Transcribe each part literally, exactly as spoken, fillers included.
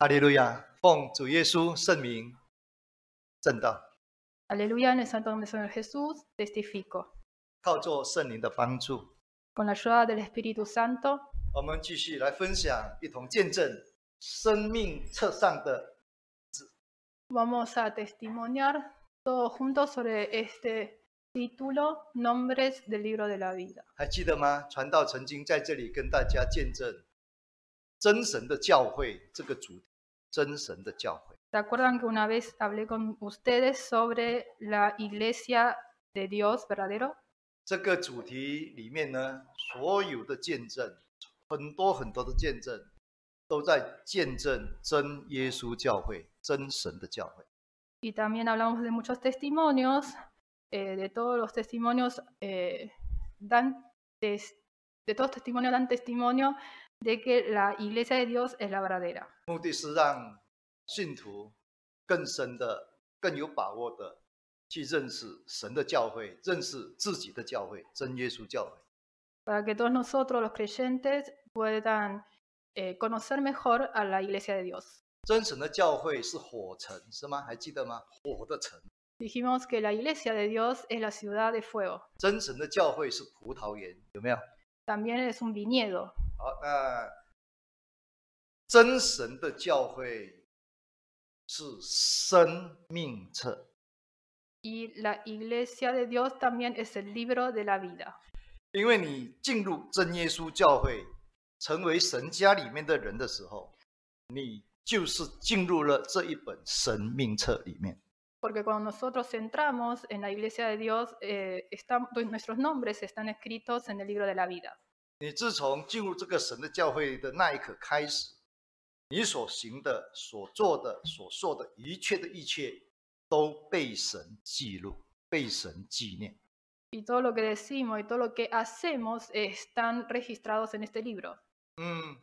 哈利路亚！奉主耶稣圣名证道， Aleluya, en el santo nombre del Señor Jesús, testifico. 靠着圣灵的帮助， Con la ayuda del Espíritu Santo, 我们继续来分享，一同见证生命册上的。 vamos a testimoniar todos juntos sobre este título, Nombres del Libro de la Vida. 还记得吗？传道曾经在这里跟大家见证真神的教会这个主题，真神的教会。 ¿Se acuerdan que una vez hablé con ustedes sobre la iglesia de Dios verdadero? 这个主题里面呢，所有的见证，很多很多的见证，都在见证真耶稣教会、真神的教会。 Y también hablamos de muchos testimonios, eh, de todos los testimonios eh, dan tes- de todos los testimonios dan testimonio de que la iglesia de Dios es la verdadera. 目的是让信徒更深的、更有把握的去认识神的教会，认识自己的教会，真耶稣教会。 Para que todos nosotros, los creyentes, puedan eh, conocer mejor a la iglesia de Dios. 真神的教会是火城，是吗？还记得吗？火的城。 Dijimos que la iglesia de Dios es la ciudad de fuego. 真神的教会是葡萄园，有没有？ También es un viñedo. 好，那真神的教会是生命册。 Y la iglesia de Dios también es el libro de la vida. 因为你进入真耶稣教会，成为神家里面的人的时候，你就是进入了这一本生命册里面。 Porque cuando nosotros entramos en la iglesia de Dios, eh, están, nuestros nombres están escritos en el libro de la vida. 你自从进入这个神的教会的那一刻开始，你所行的、所做的、所说的一切的一切，都被神记录，被神纪念。 Y todo lo que decimos y todo lo que hacemos están registrados en este libro. 嗯，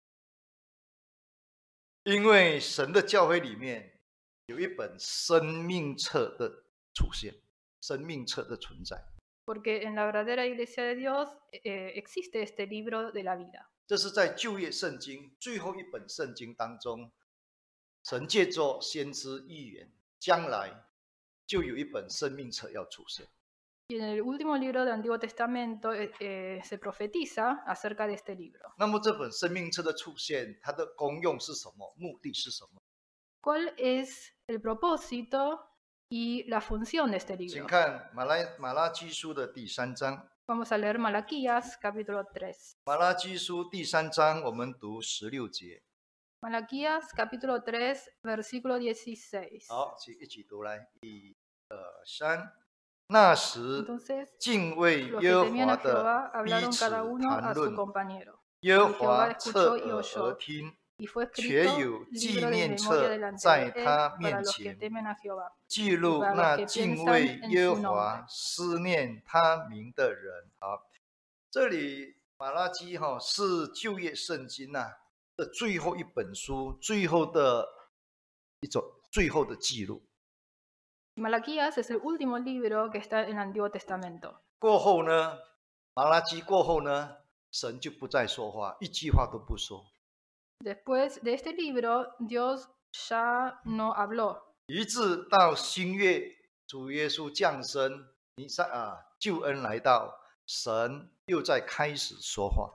因为神的教会里面有一本生命册的出现，生命册的存在。 Porque en la verdadera iglesia de Dios eh, existe este libro de la vida. 这是在旧约圣经最后一本圣经当中，神借着先知预言，将来就有一本生命册要出现。 Y en el último libro del Antiguo Testamento eh, eh, se profetiza acerca de este libro. 那么这本生命册的出现，它的功用是什么？目的是什么？ ¿Cuál es el propósito y la función de este 请 libro? 看马拉马拉基书的第三章。 Vamos a leer Malaquías capítulo tres. 马拉基书第三章，我们读十六节。 Malaquías capítulo tres, versículo dieciséis. 好，请一起读来，一、二、三。那时， Entonces, 敬畏 los 耶 que 和 temían 华 a Jehová 的彼 hablaron 此 cada uno a 谈 su 论， compañero. 耶和 Y Jehová 华 escuchó 侧 y 耳而 oyó. 听， Y fue 却 escrito 有纪 libro de 念 memoria 册 delante 在 de 他 él 面 para los que 前， temen a Jehová. 记录 para los 那 que 敬 piensan 畏 en 耶 su 和 nombre. 华、思念他名的人。好，这里马拉基哈、哦、是旧约圣经呐、啊、的最后一本书，最后的一种最后的记录。 Malaquías es el último libro que está en el Antiguo Testamento. 过后呢，马拉基过后呢，神就不再说话，一句话都不说。 Después de este libro, Dios ya no habló. 一直到新月，主耶稣降生，弥赛啊，救恩来到，神又在开始说话。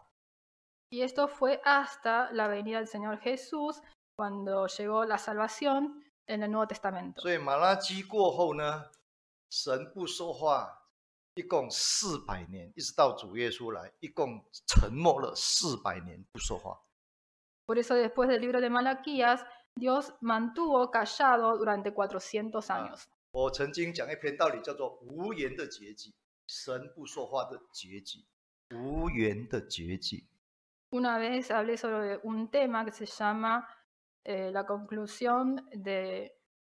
Y esto fue hasta la venida del Señor Jesús, cuando llegó la salvación en el Nuevo Testamento. 所以马拉基过后呢，神不说话，一共四百年，一直到主耶稣来，一共沉默了四百年不说话。 Por eso después del libro de Malaquías, Dios mantuvo callado durante cuatrocientos años. 我曾经讲一篇道理，叫做无言的结局，神不说话的结局，无言的结局。 Una vez hablé sobre un tema que se llama eh, la conclusión de,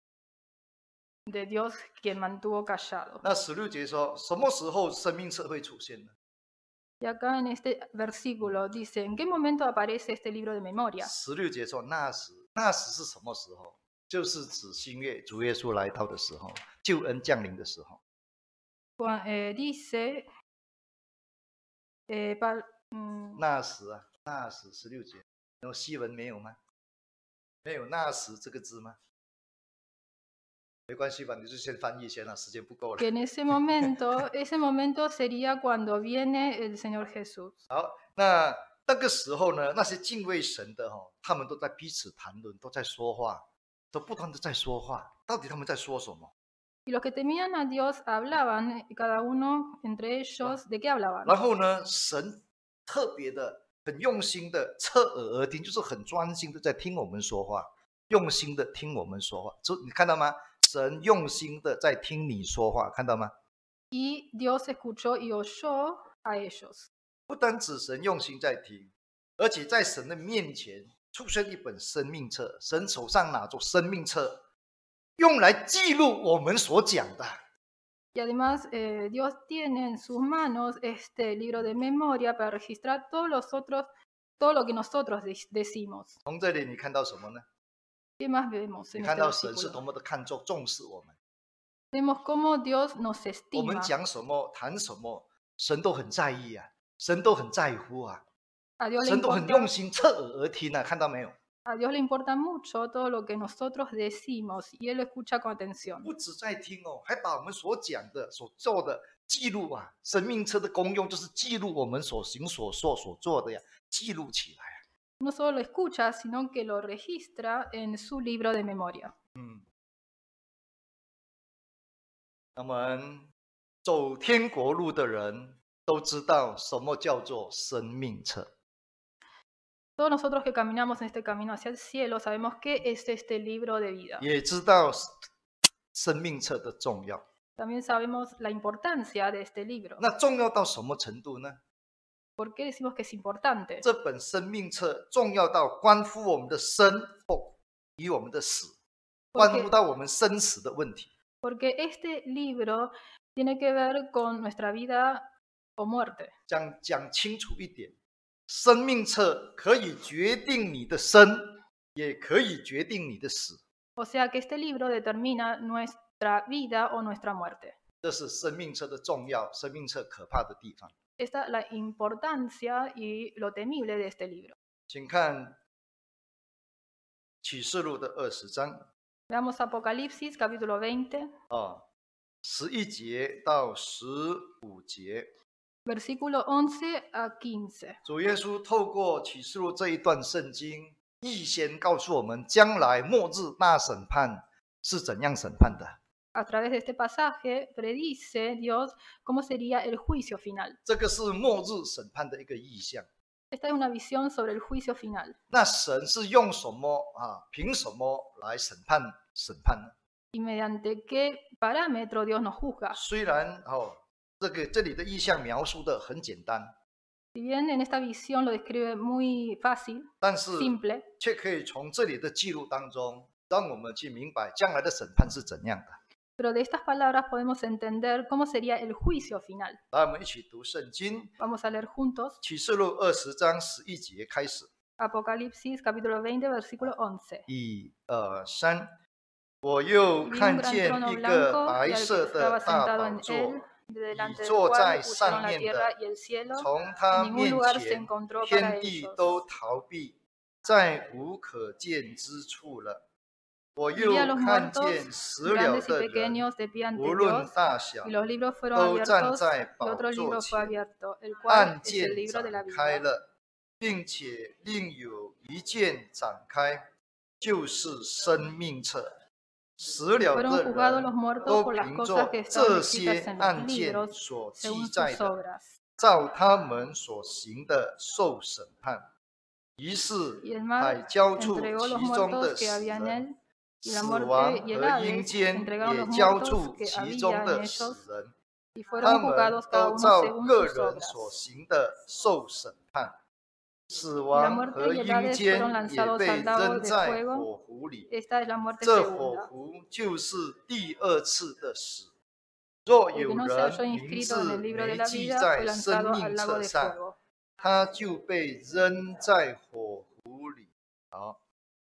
de Dios quien mantuvo callado. 那十六节说，什么时候生命册会出现呢？ Y acá en este versículo dice, ¿en qué momento aparece este libro de memoria? 十六节说那时，那时是什么时候？就是指新月主耶稣来到的时候，救恩降临的时候。 Cuan- eh, dice, eh, pa- mm, 那时啊，那时十六节，然后西文没有吗？ 没有那时这个字吗？没关系吧，你就先翻译先了，时间不够了。 Que en ese momento, ese momento sería cuando viene el Señor Jesús. 好，那那个时候呢，那些敬畏神的哦，他们都在彼此谈论，都在说话，都不断的在说话。到底他们在说什么？ Y los que temían a Dios hablaban, cada uno entre ellos, ¿de qué hablaban? 然后呢，神特别的、很用心的侧耳而听，就是很专心的在听我们说话，用心的听我们说话。就你看到吗？神用心的在听你说话，看到吗？ Y Dios escuchó y oyó a ellos. 不单指神用心在听，而且在神的面前出现一本生命册，神手上拿着生命册，用来记录我们所讲的。 Y además eh, Dios tiene en sus manos este libro de memoria para registrar todos los otros, todo lo que nosotros de- decimos. 从这里你看到什么呢？ ¿Qué más vemos 你 en 看 este 到神是 versículo? 多么的看重、重视我们。 Vemos cómo Dios nos 我们 estima. 讲什么、谈什么，神都很在意啊，神都很在乎啊， A Dios le 神都很 importa, 用心侧耳而听啊，看到没有？ a Dios le importa mucho todo lo que nosotros decimos y Él lo escucha con atención. 不止在听哦，还把我们所讲的、所做的记录啊。生命册的功用就是记录我们所行、所说、所做的呀，记录起来。 No solo lo escucha, sino que lo registra en su libro de memoria. 嗯，我们走天国路的人都知道什么叫做生命册。 Todos nosotros que caminamos en este camino hacia el cielo sabemos qué es este libro de vida. 也知道生命册的重要。 También sabemos la importancia de este libro. 那重要到什么程度呢？ ¿Por qué decimos que es importante? 这本生命册重要到关乎我们的生或与我们的死，关乎到我们生死的问题。 Porque este libro tiene que ver con nuestra vida o muerte. 讲讲清楚一点，生命册可以决定你的生，也可以决定你的死。 O sea que este libro determina nuestra vida o nuestra muerte. 这是生命册的重要，生命册可怕的地方。 Esta es la importancia y lo temible de este libro. 请看启示录的二十章 Veamos Apocalipsis capítulo veinte, 啊，十一节到十五节。 versículo once a quince. 主耶稣透过启示录这一段圣经，预先告诉我们，将来末日大审判是怎样审判的。 A través de este pasaje predice Dios cómo sería el juicio final. 这个是末日审判的一个意象。 Esta es una visión sobre el juicio final. 那神是用什么啊？凭什么来审判审判呢？ ¿Y mediante qué parámetro Dios nos juzga? 虽然哦，这个这里的意象描述的很简单， Si bien en esta visión lo describe muy fácil, 但是 simple, 却可以从这里的记录当中，让我们去明白将来的审判是怎样的。 pero de estas palabras podemos entender cómo sería el juicio final. 来，我们一起读圣经， Vamos a leer juntos 启示录二十章十一节开始。 Apocalipsis capítulo veinte, versículo once. 一二三，我又 Vi un 看 gran 见 trono 一个 blanco 白 y al que 色的 estaba 大 sentado 宝 en 座， él, 你 delante del 坐 cual 在 pusieron 上 la 面 tierra 的， y el cielo. 从他 En ningún 面 lugar se 前， encontró 天 para 地 ellos. 都逃避，再无可见之处了。我 Y vi a 又 los 看 muertos, 见死了 grandes y 的人， pequeños, de pie 无 ante 论 Dios, 大小， y los libros fueron 都站 abiertos, 在 y 宝 otro 座 libro fue 前， abierto, el cual 案 es el 件 libro de la 展开 vida. 了，并且另有一件展开，就是生命册。死了 Fueron 的 juzgados 人 los muertos 都 por las 凭 cosas 着 que 这 estaban 些 escritas en los 案件 libros 所记 según 载 sus 的， obras. 照他们所行的受审判。于是 Y el 海 mar 交出 entregó los 其中的 muertos que 死 había en 人， él, y la 死 muerte 亡 y el 和阴 Hades 间 entregaron 也 los 交 muertos 出 que 其 había 中 en 的 ellos, 死人， y 他 fueron 们 juzgados cada 都 uno 照 según 个 sus 人所 obras. 行的受审判。死 Y la 亡 muerte 和 y el 阴 Hades 间 fueron 也 lanzados 被 al lago 扔 de 在 fuego. 火湖里。 Esta es la muerte 这火 segunda. 湖就是第二次的死。若 El 有 que no se 人 halló 名 inscrito en 字 el libro de 没 la 记 vida fue 在生 lanzado al 命 lago 册 de 上， fuego. 他就被扔在火湖里。好，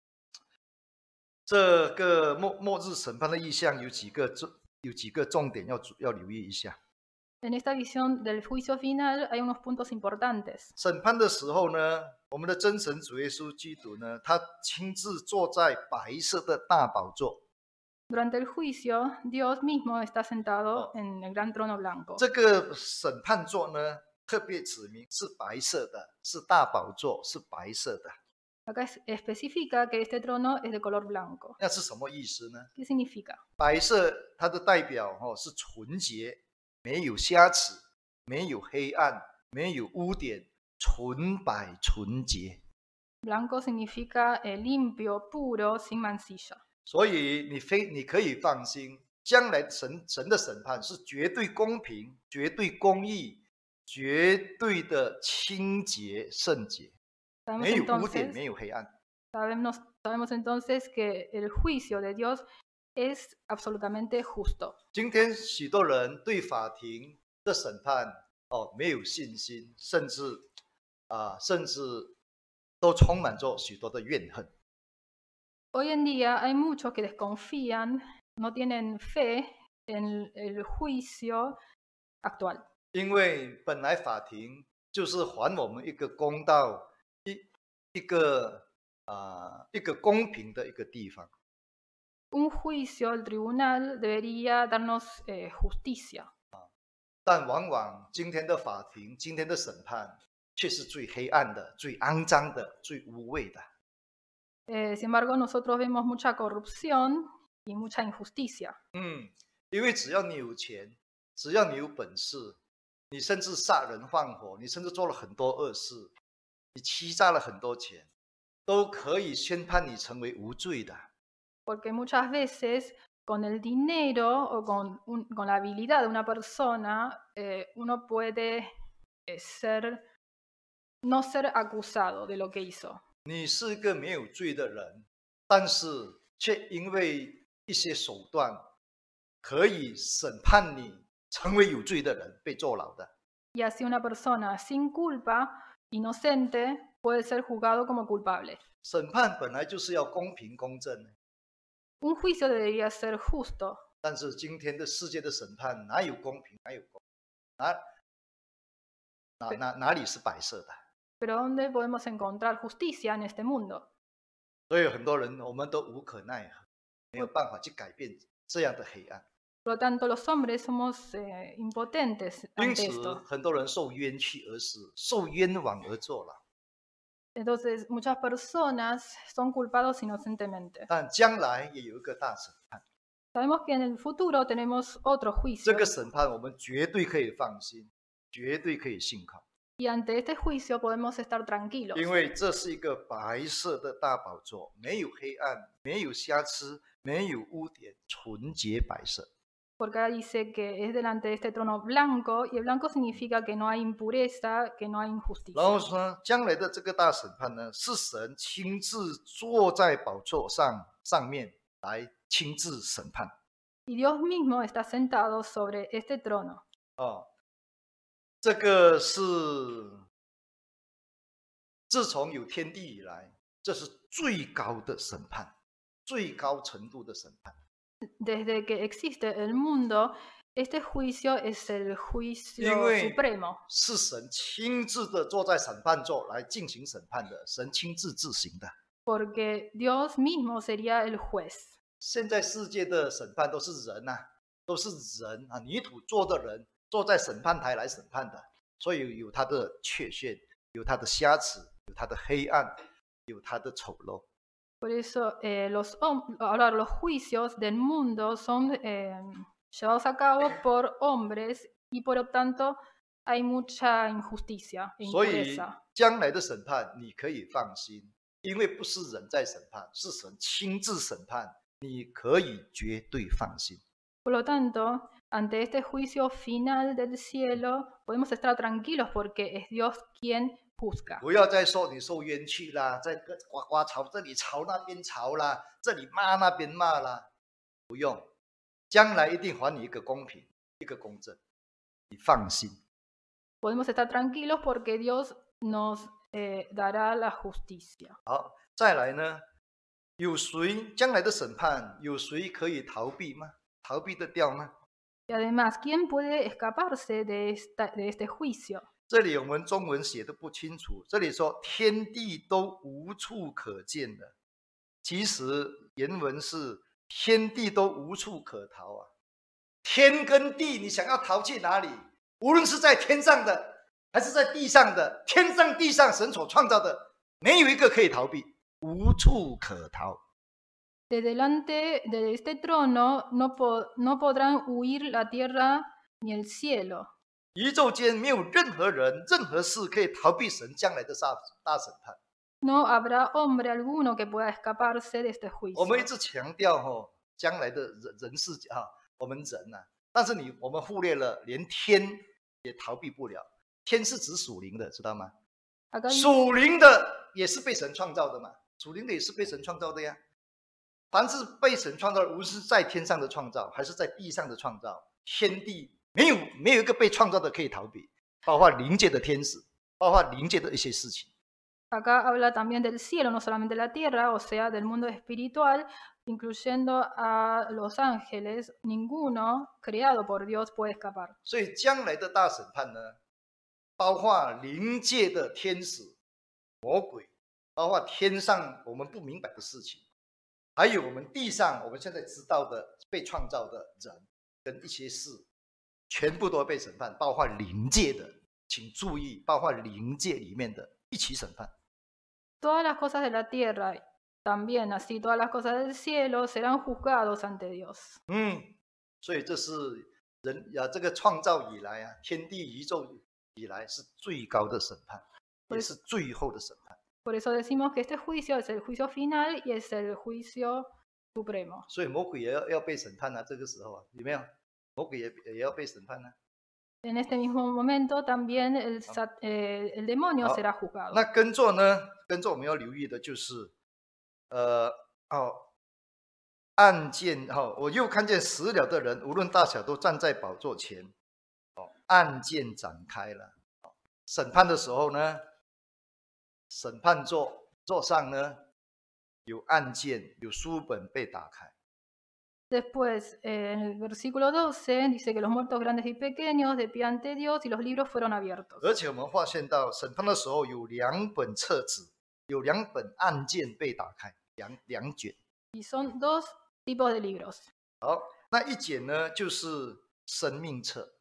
这个末末日审判的意象有几个重有几个重点要要留意一下。 En esta visión del juicio final hay unos puntos importantes. 审判的时候呢，我们的真神主耶稣基督呢，他亲自坐在白色的大宝座。 Durante el juicio, Dios mismo está sentado en el gran trono blanco. 这个审判座呢，特别指明是白色的，是大宝座，是白色的。 Acá es- especifica que este trono es de color blanco. 那是什么意思呢？ ¿Qué significa? 白色它的代表哦是纯洁，没有瑕疵，没有黑暗，没有污点，纯白纯洁。 Blanco significa eh, limpio, puro, sin mancilla. 所以你非你可以放心，将来神神的审判是绝对公平、绝对公义、绝对的清洁圣洁， Sabemos 没有污点， entonces, 没有黑暗。 sabemos, sabemos entonces que el juicio de Dios es absolutamente justo. 今天许多人对法庭的审判哦没有信心，甚至啊、甚至都充满着许多的怨恨。 Hoy en día hay muchos que desconfían, no tienen fe en el juicio actual. 因为本来法庭就是还我们一个公道，一一个啊、一个公平的一个地方。 Un juicio, el tribunal debería darnos eh, justicia, 但往往今天的法庭、今天的审判，却是最黑暗的、最肮脏的、最无谓的。 Eh, sin embargo, nosotros vemos mucha corrupción y mucha injusticia. 嗯，因为只要你有钱，只要你有本事，你甚至杀人放火，你甚至做了很多恶事，你欺诈了很多钱，都可以宣判你成为无罪的。 Porque muchas veces con el dinero o con, un- con la habilidad de una persona, eh, uno puede eh, ser, no ser acusado de lo que hizo. 你是一个没有罪的人，但是却因为一些手段，可以审判你成为有罪的人，被坐牢的。 Y así una persona sin culpa, inocente, puede ser juzgado como culpable. 审判本来就是要公平公正， Un juicio debería ser justo, 但是今天的世界的审判哪有公平，哪有公哪哪哪哪里是白色的？ pero ¿dónde podemos encontrar justicia en este mundo? 所以很多人我们都无可奈何，没有办法去改变这样的黑暗。 Por lo tanto, los hombres somos eh, impotentes 因 ante 此， esto. 很多人受冤屈而死，受冤枉而坐牢。 Entonces, muchas personas son culpados inocentemente. 但将来也有一个大审判， Sabemos que en el futuro tenemos otro 这 juicio 个审判我们绝对可以放心，绝对可以信靠， y ante este juicio podemos estar tranquilos, 因为这是一个白色的大宝座，没有黑暗，没有瑕疵，没有污点，纯洁白色。 porque acá dice que es delante de este trono blanco y el blanco significa que no hay impureza, que no hay 然 injusticia. 后说，将来的这个大审判呢，是神亲自坐在宝座上上面来亲自审判。 Y Dios mismo está sentado sobre este trono. 哦，这个是自从有天地以来，这是最高的审判，最高程度的审判。 Desde que existe el mundo, este juicio es el 因 juicio 为 supremo, 是神亲自的坐在审判座来进行审判的，神亲自执行的。 porque Dios mismo sería el juez. 现在世界的审判都是人呐、啊，都是人啊，泥土做的人坐在审判台来审判的，所以有他的缺陷，有他的瑕疵，有他的黑暗，有他的丑陋。 Por eso eh, los, hom- ahora los juicios del mundo son eh, llevados a cabo por hombres y por lo tanto hay mucha injusticia e 所以 impureza. 将来的审判你可以放心，因为不是人在审判，是神亲自审判，你可以绝对放心。 Por lo tanto, ante este juicio final del cielo, podemos estar tranquilos porque es Dios quien juzga. 不要再说你受冤屈啦，在个呱呱吵这里吵那边吵啦，这里骂那边骂啦，不用，将来一定还你一个公平，一个公正，你放心。 Podemos estar tranquilos porque Dios nos eh, dará la justicia. 好，再来呢，有谁将来的审判有谁可以逃避吗？逃避得掉吗？ Y además, ¿quién puede escaparse de, esta, de este juicio? 这里我们中文写的不清楚，这里说天地都无处可见的，其实原文是天地都无处可逃啊。天跟地，你想要逃去哪里？无论是在天上的，还是在地上的，天上地上神所创造的，没有一个可以逃避，无处可逃。 De delante de este trono no, po, no podrán huir la tierra ni el cielo. 宇宙间没有任何人、任何事可以逃避神将来的大大审判。 No habrá hombre alguno que pueda escaparse de este 我们一 juicio. 直强调哦，将来的人人世啊，我们人呐、啊，但是你我们忽略了，连天也逃避不了。天是指属灵的，知道吗？ Acá dice, 属灵的也是被神创造的嘛，属灵的也是被神创造的呀。凡是被神创造的，无论是在天上的创造，还是在地上的创造，天地没有没有一个被创造的可以逃避，包括灵界的天使，包括灵界的一些事情。 acá habla también del cielo, no solamente de la tierra, o sea, del mundo espiritual, incluyendo a los ángeles. Ninguno creado por Dios puede escapar. 所以将来的大审判呢，包括灵界的天使、魔鬼，包括天上我们不明白的事情，还有我们地上我们现在知道的被创造的人跟一些事，全部都会被审判，包括灵界的，请注意，包括灵界里面的一起审判。 Todas las cosas de la tierra, también así todas las cosas del cielo, serán juzgados ante Dios. 嗯，所以这是人呀，这个创造以来啊，天地宇宙以来是最高的审判，也是最后的审判。 Por eso decimos que este juicio es el juicio final y es el juicio supremo. 所以魔鬼也要要被审判啊，这个时候啊，有没有？魔鬼也也要被审判啊。 En este mismo momento también el, sat- eh, el demonio 好， será juzgado. 那跟着呢，跟着我们要留意的就是，呃，哦，案件哈、哦，我又看见死了的人，无论大小，都站在宝座前。哦，案件展开了。哦，审判的时候呢，审判桌桌上呢有案件，有书本被打开。 Después, eh, en el versículo doce, dice que los muertos grandes y pequeños de pie ante Dios y los libros fueron abiertos. 而且我们发现到审判的时候有两本册子，有两本案件被打开，两两卷。 Y son dos tipos de libros. 好，那一卷呢就是生命册。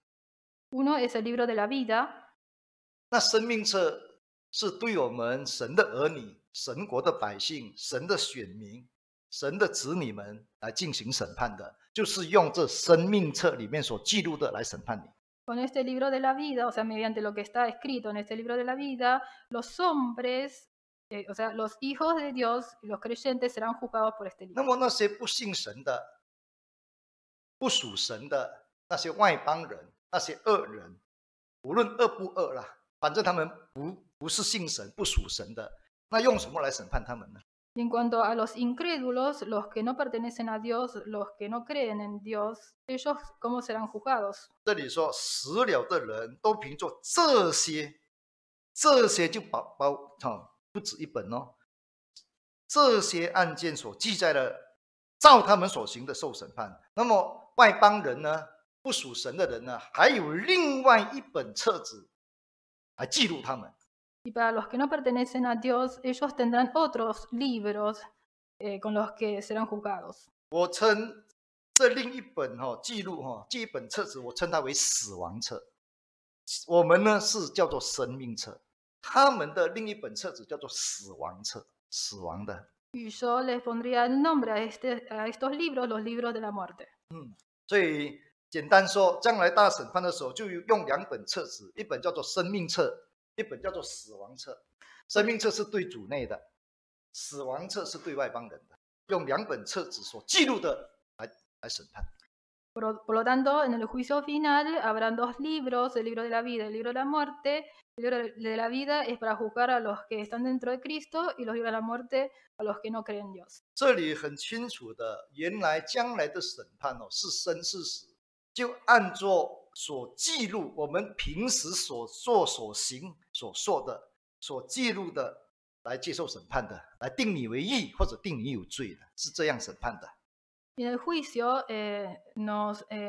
Uno es el libro de la vida. 那生命册是对我们神的儿女、神国的百姓、神的选民、神的子女们来进行审判的，就是用这生命册里面所记录的来审判你。 Con este libro de la vida, o sea, mediante lo que está escrito en este libro de la vida, los hombres, eh, o sea, los hijos de Dios, los creyentes serán juzgados por este 那 libro. 么那些不信神的、不属神的那些外邦人、那些恶人，无论恶不恶啦，反正他们不不是信神、不属神的，那用什么来审判他们呢？ Y en cuanto a los incrédulos, los que no pertenecen a Dios, los que no creen en Dios, ellos cómo serán juzgados. 这里说死了的人都凭着这些，这些就包包哦，不止一本哦，这些案件所记载的，照他们所行的受审判。那么外邦人呢，不属神的人呢，还有另外一本册子来记录他们。 Y para los que no pertenecen a Dios, ellos tendrán otros libros eh, con los que serán juzgados. 我称这另一本哈、哦、记录哈、哦、这一本册子，我称它为死亡册。我们呢是叫做生命册，他们的另一本册子叫做死亡册，死亡的。 Y yo les pondría el nombre a, este, a estos libros, los libros de la muerte. 嗯，所以简单说，将来大审判的时候，就用两本册子，一本叫做生命册，一本叫做死亡册。生命册是对主内的，死亡册是对外邦人的，用两本册子所记录的来来审判。 Por, por lo tanto, en el juicio final habrán dos libros, el libro de la vida y el libro de la muerte. El libro de la vida es para juzgar a los que están dentro de Cristo y los libros de la muerte a los que no creen en Dios. 这里很清楚的，原来将来的审判哦，是生是死，就按照所记录我们平时所做所行所说的所记录的来接受审判的，来定你为义或者定你有罪的，是这样审判的。 Y en el juicio eh, nos eh,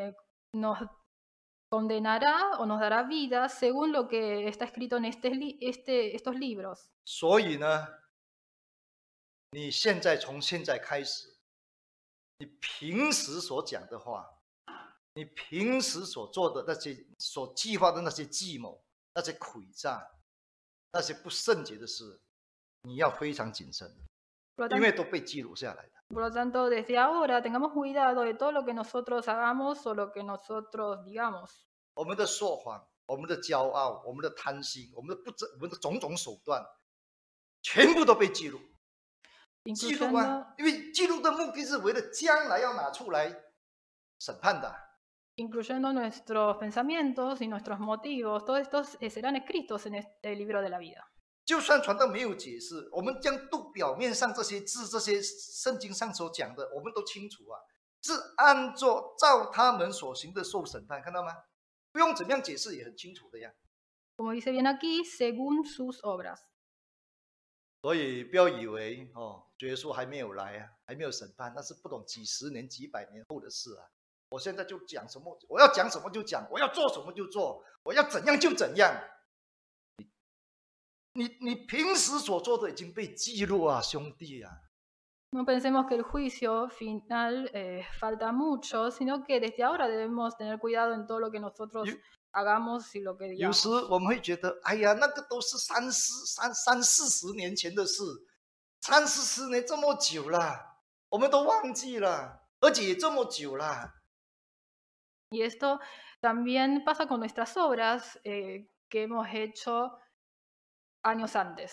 nos condenará o nos dará vida según lo que está escrito en este, este, estos libros. 所以呢，你现在从现在开始，你平时所讲的话，你平时所做的那些、所计划的那些计谋、那些诡诈、那些不圣洁的事，你要非常谨慎，因为都被记录下来的。 Por lo tanto, desde ahora tengamos cuidado de todo lo que nosotros hagamos o lo que nosotros digamos. 我们的说谎、我们的骄傲、我们的贪心、我们的不正、我们的种种手段，全部都被记录。记录啊，因为记录的目的是为了将来要拿出来审判的。 Incluyendo nuestros pensamientos y nuestros motivos, todos estos serán escritos en este libro de la vida. 就算传道没有解释，我们将读表面上这些字，这些圣经上所讲的，我们都清楚啊，是按照照他们所行的受审判，看到吗？不用怎么样解释，也很清楚的呀。 Como dice bien aquí, según sus obras. 所以不要以为哦，耶稣还没有来啊，还没有审判，那是不懂几十年、几百年后的事啊。我现在就讲什么，我要讲什么就讲，我要做什么就做，我要怎样就怎样。你你平时所做的已经被记录啊，兄弟啊。 No pensemos que el juicio final eh, falta mucho, sino que desde ahora debemos tener cuidado en todo lo que nosotros hagamos y lo que 有 digamos. 时我们会觉得，哎呀，那个都是三四三三四十年前的事，三四十年这么久了，我们都忘记了，而且也这么久了。 Y esto también pasa con nuestras obras eh, que hemos hecho años antes.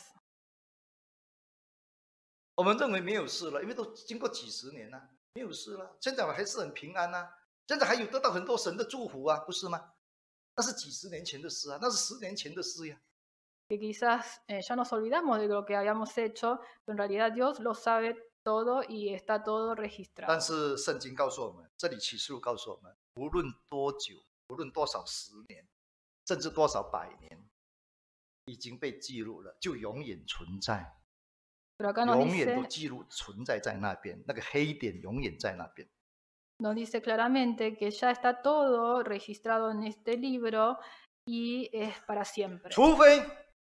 我们认为没有事了，因为都经过几十年了，没有事了，现在还是很平安啊，现在还有得到很多神的祝福啊，不是吗？那是几十年前的事啊，那是十年前的事呀。 Que quizás eh, ya nos olvidamos de lo que habíamos hecho, pero en realidad Dios lo sabe todo y está todo registrado. 但是圣经告诉我们，这里启示录告诉我们，无论多久，无论多少十年，甚至多少百年，已经被记录了，就永远存在， Pero acá nos 永远都 dice, 记录存在在那边，那个黑点永远在那边。 nos dice claramente que ya está todo registrado en este libro y es para siempre. 除非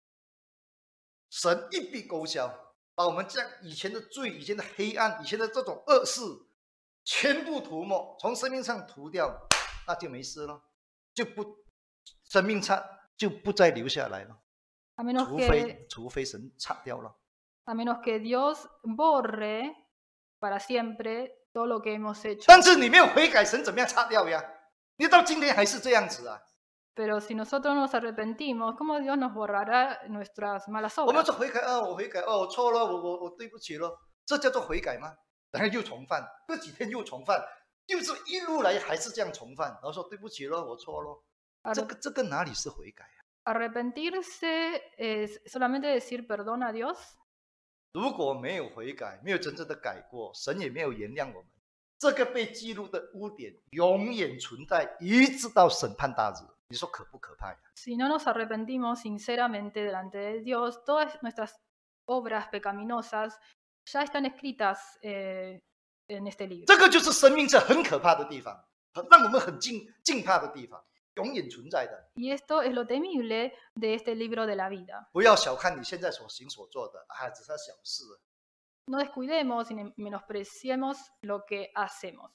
神一笔勾销，把我们这样以前的罪、以前的黑暗、以前的这种恶事全部涂抹，从生命上涂掉，那就没事了，就不生命差就不再留下来了。 A menos 除非 que, 除非神擦掉了。 a menos que Dios borre para siempre todo lo que hemos hecho. 但是你没有悔改，神怎么样擦掉呀？你到今天还是这样子啊！ Pero si nosotros nos arrepentimos, ¿cómo Dios nos borrará nuestras malas 我们 obras? 说悔改啊，我悔改哦，我错了，我我我对不起了，这叫做悔改吗？然后又重犯，这几天又重犯，就是一路来还是这样重犯，然后说对不起了，我错了，这个这个哪里是悔改啊？ Arrepentirse es solamente decir perdón a Dios. 如果没有悔改，没有真正的改过，神也没有原谅我们，这个被记录的污点永远存在，一直到审判大日。你说可不可怕呀？ Si no nos arrepentimos sinceramente delante de Dios, todas nuestras obras pecaminosas ya están escritas eh, en este libro. 这个就是生命这很可怕的地方，让我们很惊惊怕的地方，永远存在的。 Y esto es lo temible de este libro de la vida. 不要小看你现在所行所做的，啊，只是小事。 No descuidemos y menospreciemos lo que hacemos.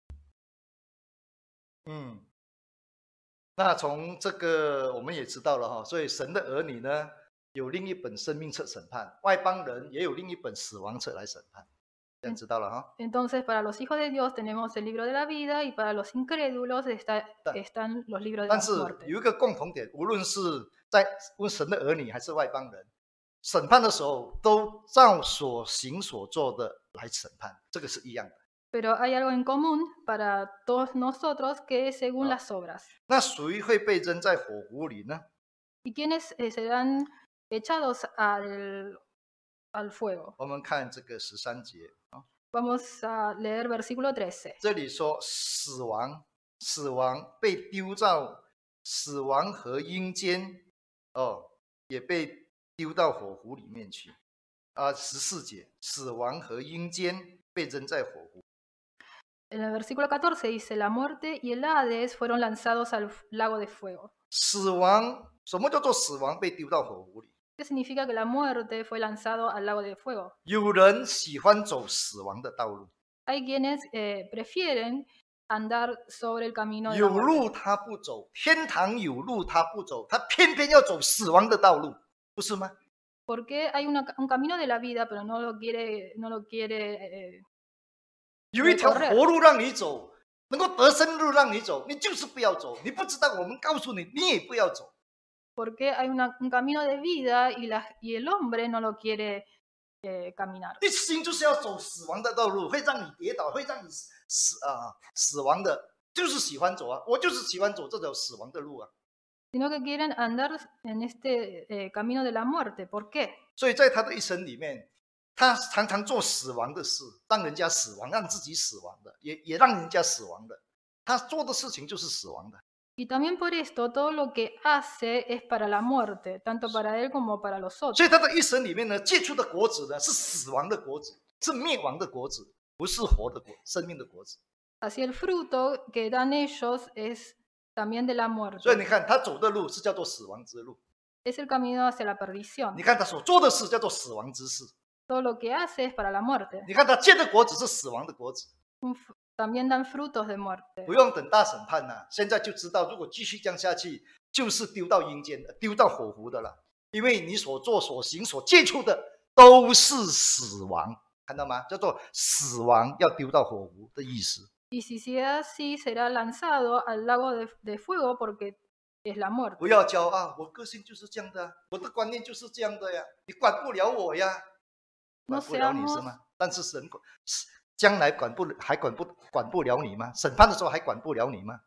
嗯，那从这个我们也知道了哈，所以神的儿女呢，有另一本生命册审判，外邦人也有另一本死亡册来审判，这样知道了哈。 Entonces, para los hijos de Dios tenemos el libro de la vida y para los incrédulos está, están los libros de 但 la 是 muerte. 有一个共同点，无论是在问神的儿女还是外邦人，审判的时候都照所行所做的来审判，这个是一样的。 Pero hay algo en común para todos nosotros que es según las obras. 那谁会被扔在火湖里呢？ ¿Y quiénes eh, serán echados al, al fuego? 我们看这个十三节啊， Vamos a leer versículo trece. 这里说死亡，死亡被丢到死亡和阴间，哦，也被丢到火湖里面去。啊，十四节，死亡和阴间被扔在火湖。 En el versículo catorce dice, la muerte y el Hades fueron lanzados al lago de fuego. 死亡，什么叫做死亡被丢到火湖里？ ¿Qué significa que la muerte fue lanzado al lago de fuego? 有人喜欢走死亡的道路， Hay quienes eh, prefieren andar sobre el camino de la 有 muerte. 路他不走，天堂有路他不走，他偏偏要走死亡的道路，不是吗？ Porque hay una- un camino de la vida, pero no lo quiere, no lo quiere eh, 有一条活路让你走，能够得生路让你走，你就是不要走。你不知道，我们告诉你，你也不要走。 porque hay una- un camino de vida y, la- y el hombre no lo quiere eh, caminar. 一心就是要走死亡的道路，会让你跌倒，会让你死死啊死亡的，就是喜欢走啊，我就是喜欢走这条死亡的路啊。 Sino que quieren andar en este eh, camino de la muerte. ¿Por qué? 所以在他的一生里面，他常常做死亡的事，让人家死亡，让自己死亡的，也也让人家死亡的。他做的事情就是死亡的。 Y también por esto todo lo que hace es para la muerte, tanto para él como para los 所 otros. 以他的一生里面呢，结出的果子呢是死亡的果子，是灭亡的果子，不是活的果，生命的果子。 Así el fruto que dan ellos es también de la 所以 muerte. 你看他走的路是叫做死亡之路， Es el camino hacia la perdición. 你看他所做的事叫做死亡之事， Todo lo que hace es para la muerte. 你看他结的果子是死亡的果子。 Un f- También dan frutos de muerte. 不用等大审判呐、现在就知道，如果继续这样下去，就是丢到阴间的，丢到火湖的了。因为你所做所行所接触的都是死亡，看到吗？叫做死亡要丢到火湖的意思。 Y si sigue así, será lanzado al lago de, de fuego porque es la muerte. 不要骄傲，我个性就是这样的、啊，我的观念就是这样的呀，你管不了我呀，管不了你是吗？但是神管，将来管不还管不管不了你吗？审判的时候还管不了你吗？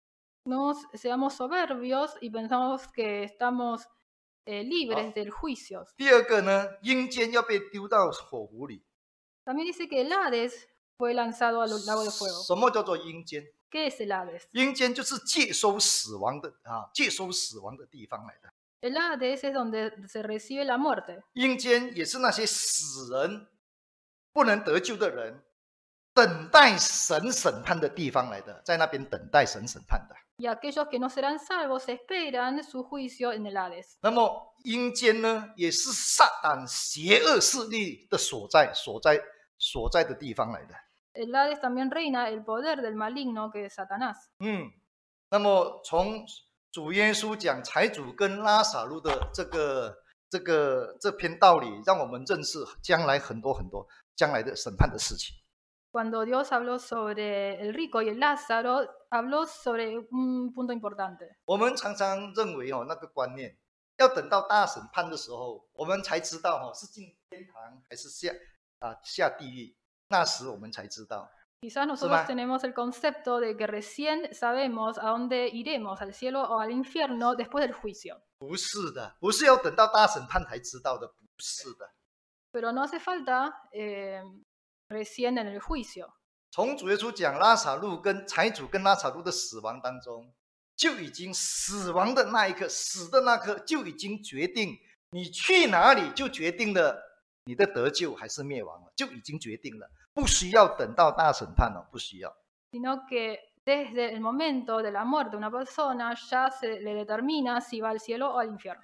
No seamos soberbios y pensamos que estamos eh, libres del juicio. 第二个呢，阴间要被丢到火湖里。 También dice que el Hades fue lanzado al lago de fuego. 什么叫做阴间？ ¿Qué es el Hades? 阴间就是接收死亡的啊，接收死亡的地方来的。 El Hades es donde se recibe la muerte. 阴间也是那些死人不能得救的人，等待神审判的地方来的，在那边等待神审判的。 Y aquellos que no serán salvos esperan su juicio en el Hades. 那么阴间呢，也是撒旦邪恶势力的所在、所在、所在的地方来的。 El Hades también reina el poder del maligno que es Satanás. 嗯，那么从主耶稣讲财主跟拉撒路的这个这个这篇道理，让我们认识将来很多很多将来的审判的事情。 Cuando Dios habló sobre el rico y el Lázaro, habló sobre un punto importante. 我们常常认为哦，那个观念要等到大审判的时候，我们才知道哦，是进天堂还是下啊下地狱，那时我们才知道。 Quizás nosotros tenemos el concepto de que recién sabemos a dónde iremos, al cielo o al infierno, después del juicio. 不是的，不是要等到大审判才知道的，不是的。 Pero no hace falta eh, recién en el juicio. 从主耶稣讲拉撒路跟财主跟拉撒路的死亡当中，就已经死亡的那一刻，死的那刻就已经决定你去哪里，就决定了你的得救还是灭亡了，就已经决定了，不需要等到大审判了，不需要。 Sino que desde el momento de la muerte de una persona ya se le determina si va al cielo o al infierno.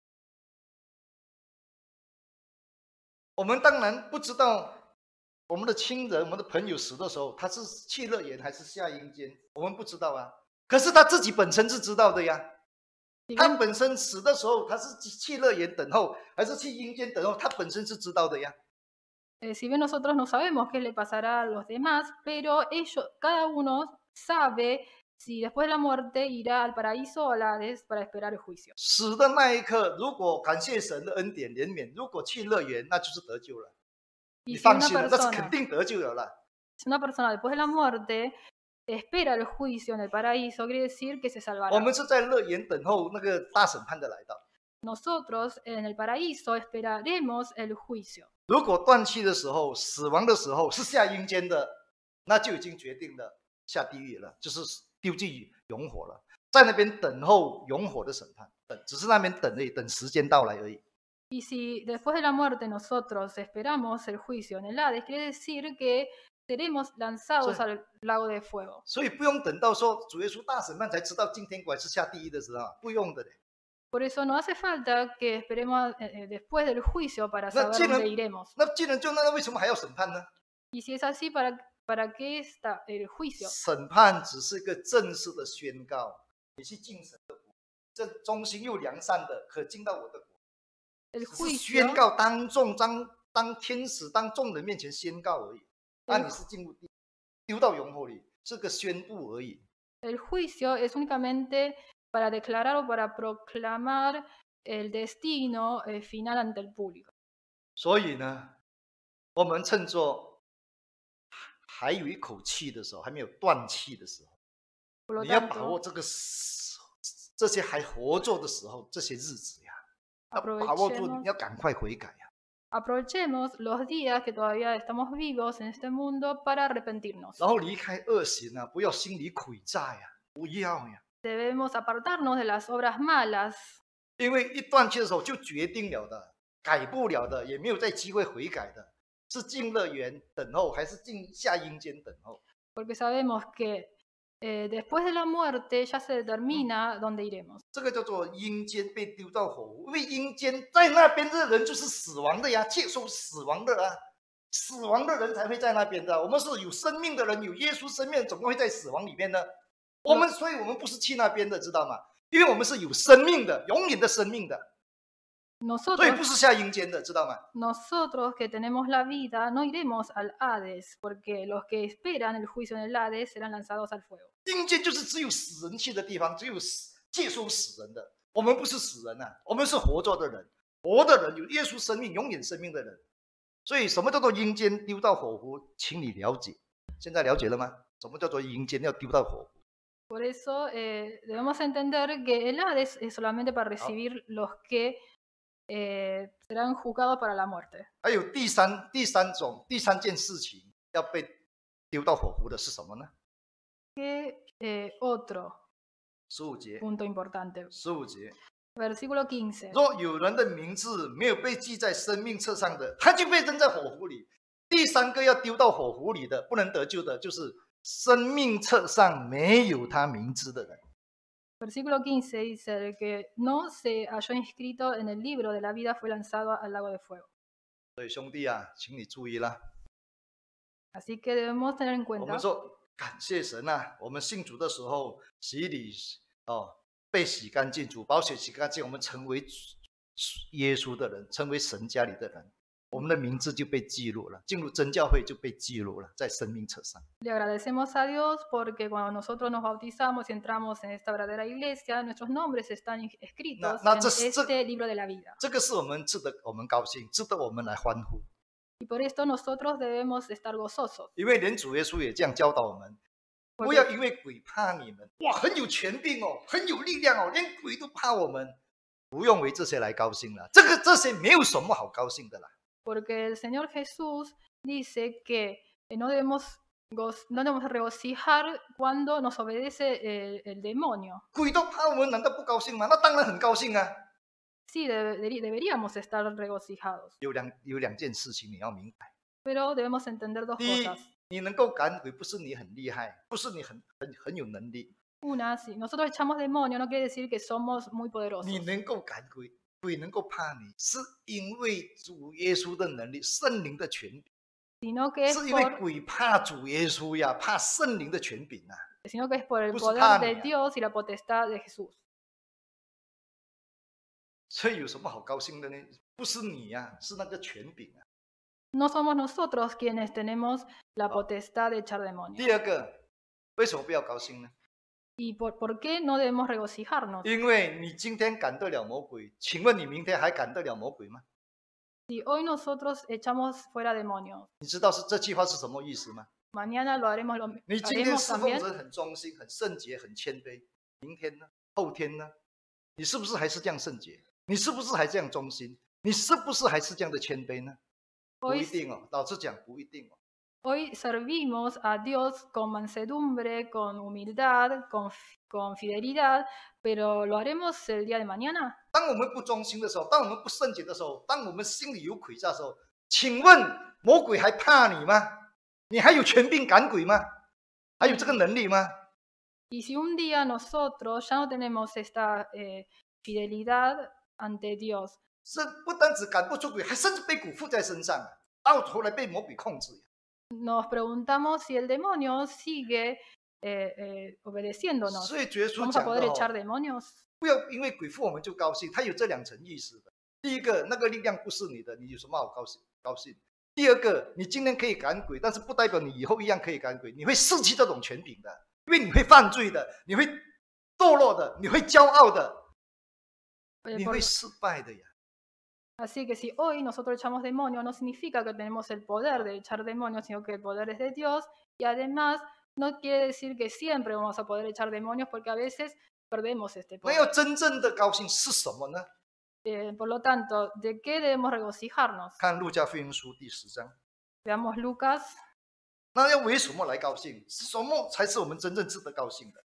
我们当然不知道我们的亲人、我们的朋友死的时候，他是去乐园还是下阴间，我们不知道啊。可是他自己本身是知道的呀。他本身死的时候，他是去乐园等候，还是去阴间等候，他本身是知道的呀。 Eh, si bien nosotros no sabemos qué le pasará a los demás, pero ellos, cada uno sabe si después de la muerte irá al paraíso o al Hades para esperar el juicio. 死的那一刻，如果感谢神的恩典怜悯，如果去乐园，那就是得救了。你 Y si 放 una 心了，那是 persona, 肯定得救了啦。 si una persona después de la muerte espera el juicio en el paraíso, quiere decir que se 我 salvará. 们是在乐园等候那个大审判的来到。 Nosotros en el paraíso esperaremos el juicio. 如果断气的时候、死亡的时候是下阴间的，那就已经决定了下地狱了，就是丢进永火了，在那边等候永火的审判，等只是那边等而已，等时间到来而已。 Y si después de la muerte nosotros esperamos el juicio en el Hades, quiere decir que seremos lanzados al lago de fuego. 所以不用等到说主耶稣大审判才知道进天国还是下地狱的时候，不用的嘞。 Por eso no hace falta que esperemos eh, después del juicio para 那 saber 既然 dónde iremos. 那既然就那为什么还要审判呢？ Y si es así, ¿para, para qué está el juicio? 审判只是一个正式的宣告，你去进神的国，这忠心又良善的可进到我的国。 El 只是 juicio, 宣告当众当当天使当众人面前宣告而已。啊，你是进入地丢到永火里，是个宣布而已。 el juicio es únicamente para declarar o para proclamar el destino eh, final ante el público. 所以呢，我们趁作还有一口气的时候，还没有断气的时候， Por lo 你要把 tanto, 握这个时这些还活着的时候，这些日子呀，要把握住， aprovechemos, 你要赶快悔改呀。 aprovechemos los días que todavía estamos vivos en este mundo para arrepentirnos. 然后离开恶行啊，不要心里诡诈呀，不要呀。 Debemos apartarnos de las obras malas, 因为一断气的时候就决定了的，改不了的，也没有再机会悔改的，是进乐园等候，还是进下阴间等候？ porque sabemos que eh, después de la muerte ya se determina dónde iremos. 这个叫做阴间被丢到火湖，因为阴间在那边的人就是死亡的呀，接受死亡的啊，死亡的人才会在那边的。我们是有生命的人，有耶稣生命，怎么会在死亡里面呢？我们，所以我们不是去那边的，知道吗？因为我们是有生命的，永远的生命的，所以不 Nosotros, 是下阴间的，知道吗？ nosotros que tenemos la vida no iremos al Hades, porque los que esperan el juicio en el Hades serán lanzados al fuego. 阴间就是只有死人去的地方，只有死接收死人的。我们不是死人啊，我们是活着的人，活的人有耶稣生命、永远生命的人。所以什么叫做阴间丢到火湖？请你了解，现在了解了吗？什么叫做阴间要丢到火湖？ Por eso eh, debemos entender que el Hades es solamente para recibir los que eh, serán juzgados para la muerte. 还有第三第三种第三件事情要被丢到火湖的是什么呢？ Que eh, otro 十五节， punto importante. 十五节， Versículo quince. 若有人的名字没有被记在生命册上的，他就被扔在火湖里。第三个要丢到火湖里的，不能得救的，就是生命册上没有他名字的人。 Versículo quince dice: el que no se halló inscrito en el libro de la vida fue lanzado al lago de fuego. 所以兄弟啊，请你注意啦。 Así que debemos tener en 我 cuenta 们说感谢神啊，我们信主的时候洗礼哦，被洗干净，主宝血洗干净，我们成为耶稣的人，成为神家里的人。 我们的名字就被记录了，进入真教会就被记录了，在生命册上。 Le agradecemos a Dios porque cuando nosotros nos bautizamos y entramos en esta verdadera iglesia, nuestros nombres están escritos Na- na- en 这是- este libro de la vida. 这个是我们值得我们高兴，值得我们来欢呼， Y por esto nosotros debemos estar gozosos. 因为连主耶稣也这样教导我们：不要因为鬼怕你们，哇，很有权柄哦，很有力量哦，连鬼都怕我们，不用为这些来高兴了。这个这些没有什么好高兴的啦。 Porque el Señor Jesús dice que no debemos, goz- no debemos regocijar cuando nos obedece el, el demonio. 鬼都怕我们，难道不高兴吗？那当然很高兴啊。 Sí, debe- debe- deberíamos estar regocijados, 有两有两件事情你要明白。 pero debemos entender dos 第一 cosas.， 你能够赶鬼，不是你很厉害，不是你很很很有能力， Una, si nosotros echamos demonio, no quiere decir que somos muy poderosos, 你能够赶鬼，鬼能够怕你，是因为主耶稣的能力、圣灵的权柄， sino que es 是因为 por, 鬼怕主耶稣呀，怕圣灵的权柄啊。 sino que es por el Pues, poder Tania. de Dios y la potestad de Jesús. 所以有什么好高兴的呢？不是你呀，是那个权柄啊。 No somos nosotros quienes tenemos la potestad de echar demonios. 第二个，为什么不要高兴呢？ ¿Y por, por qué no debemos regocijarnos? 因为你今天赶得了魔鬼，请问你明天还赶得了魔鬼吗？ Si hoy nosotros echamos fuera demonios, 你知道是这句话是什么意思吗？ mañana lo haremos, lo 你今天 haremos 侍奉 también. 神很忠心、很圣洁、很谦卑，明天呢？后天呢？你是不是还是这样圣洁？你是不是还这样忠心？你是不是还是这样的谦卑呢？不 Hoy, 一定哦，老实讲不一定哦。 hoy servimos a Dios con mansedumbre, con humildad, con, f- con fidelidad, pero ¿lo haremos el día de mañana? 当我们不忠心的时候，当我们不圣洁的时候，当我们心里有诡诈的时候，请问魔鬼还怕你吗？ 你还有权柄赶鬼吗？还有这个能力吗？ Y si un día nosotros ya no tenemos esta eh, fidelidad ante Dios, 是不单只赶不出鬼，还甚至被鬼附在身上，到头来被魔鬼控制。 nos preguntamos si el demonio sigue eh, eh, obedeciéndonos. 所以主耶稣 ¿Vamos a 讲 poder 的 echar 哦， demonios? 不要因为鬼附我们就高兴，他有这两层意思的。第一个，那个力量不是你的，你有什么好高兴？高兴。第二个，你今天可以赶鬼，但是不代表你以后一样可以赶鬼，你会失去这种权柄的，因为你会犯罪的，你会堕落的，你会骄傲的， Eh, 你 por- 会失败的呀。 Así que si hoy nosotros echamos demonios, no significa que tenemos el poder de echar demonios, sino que el poder es de Dios. Y además, no quiere decir que siempre vamos a poder echar demonios, porque a veces perdemos este 那要 poder. 真正的高兴是什么呢？ Eh, por lo tanto, ¿de qué debemos regocijarnos? 看路加福音书第十章。 Veamos Lucas, 那要为什么来高兴？什么才是我们真正值得高兴的？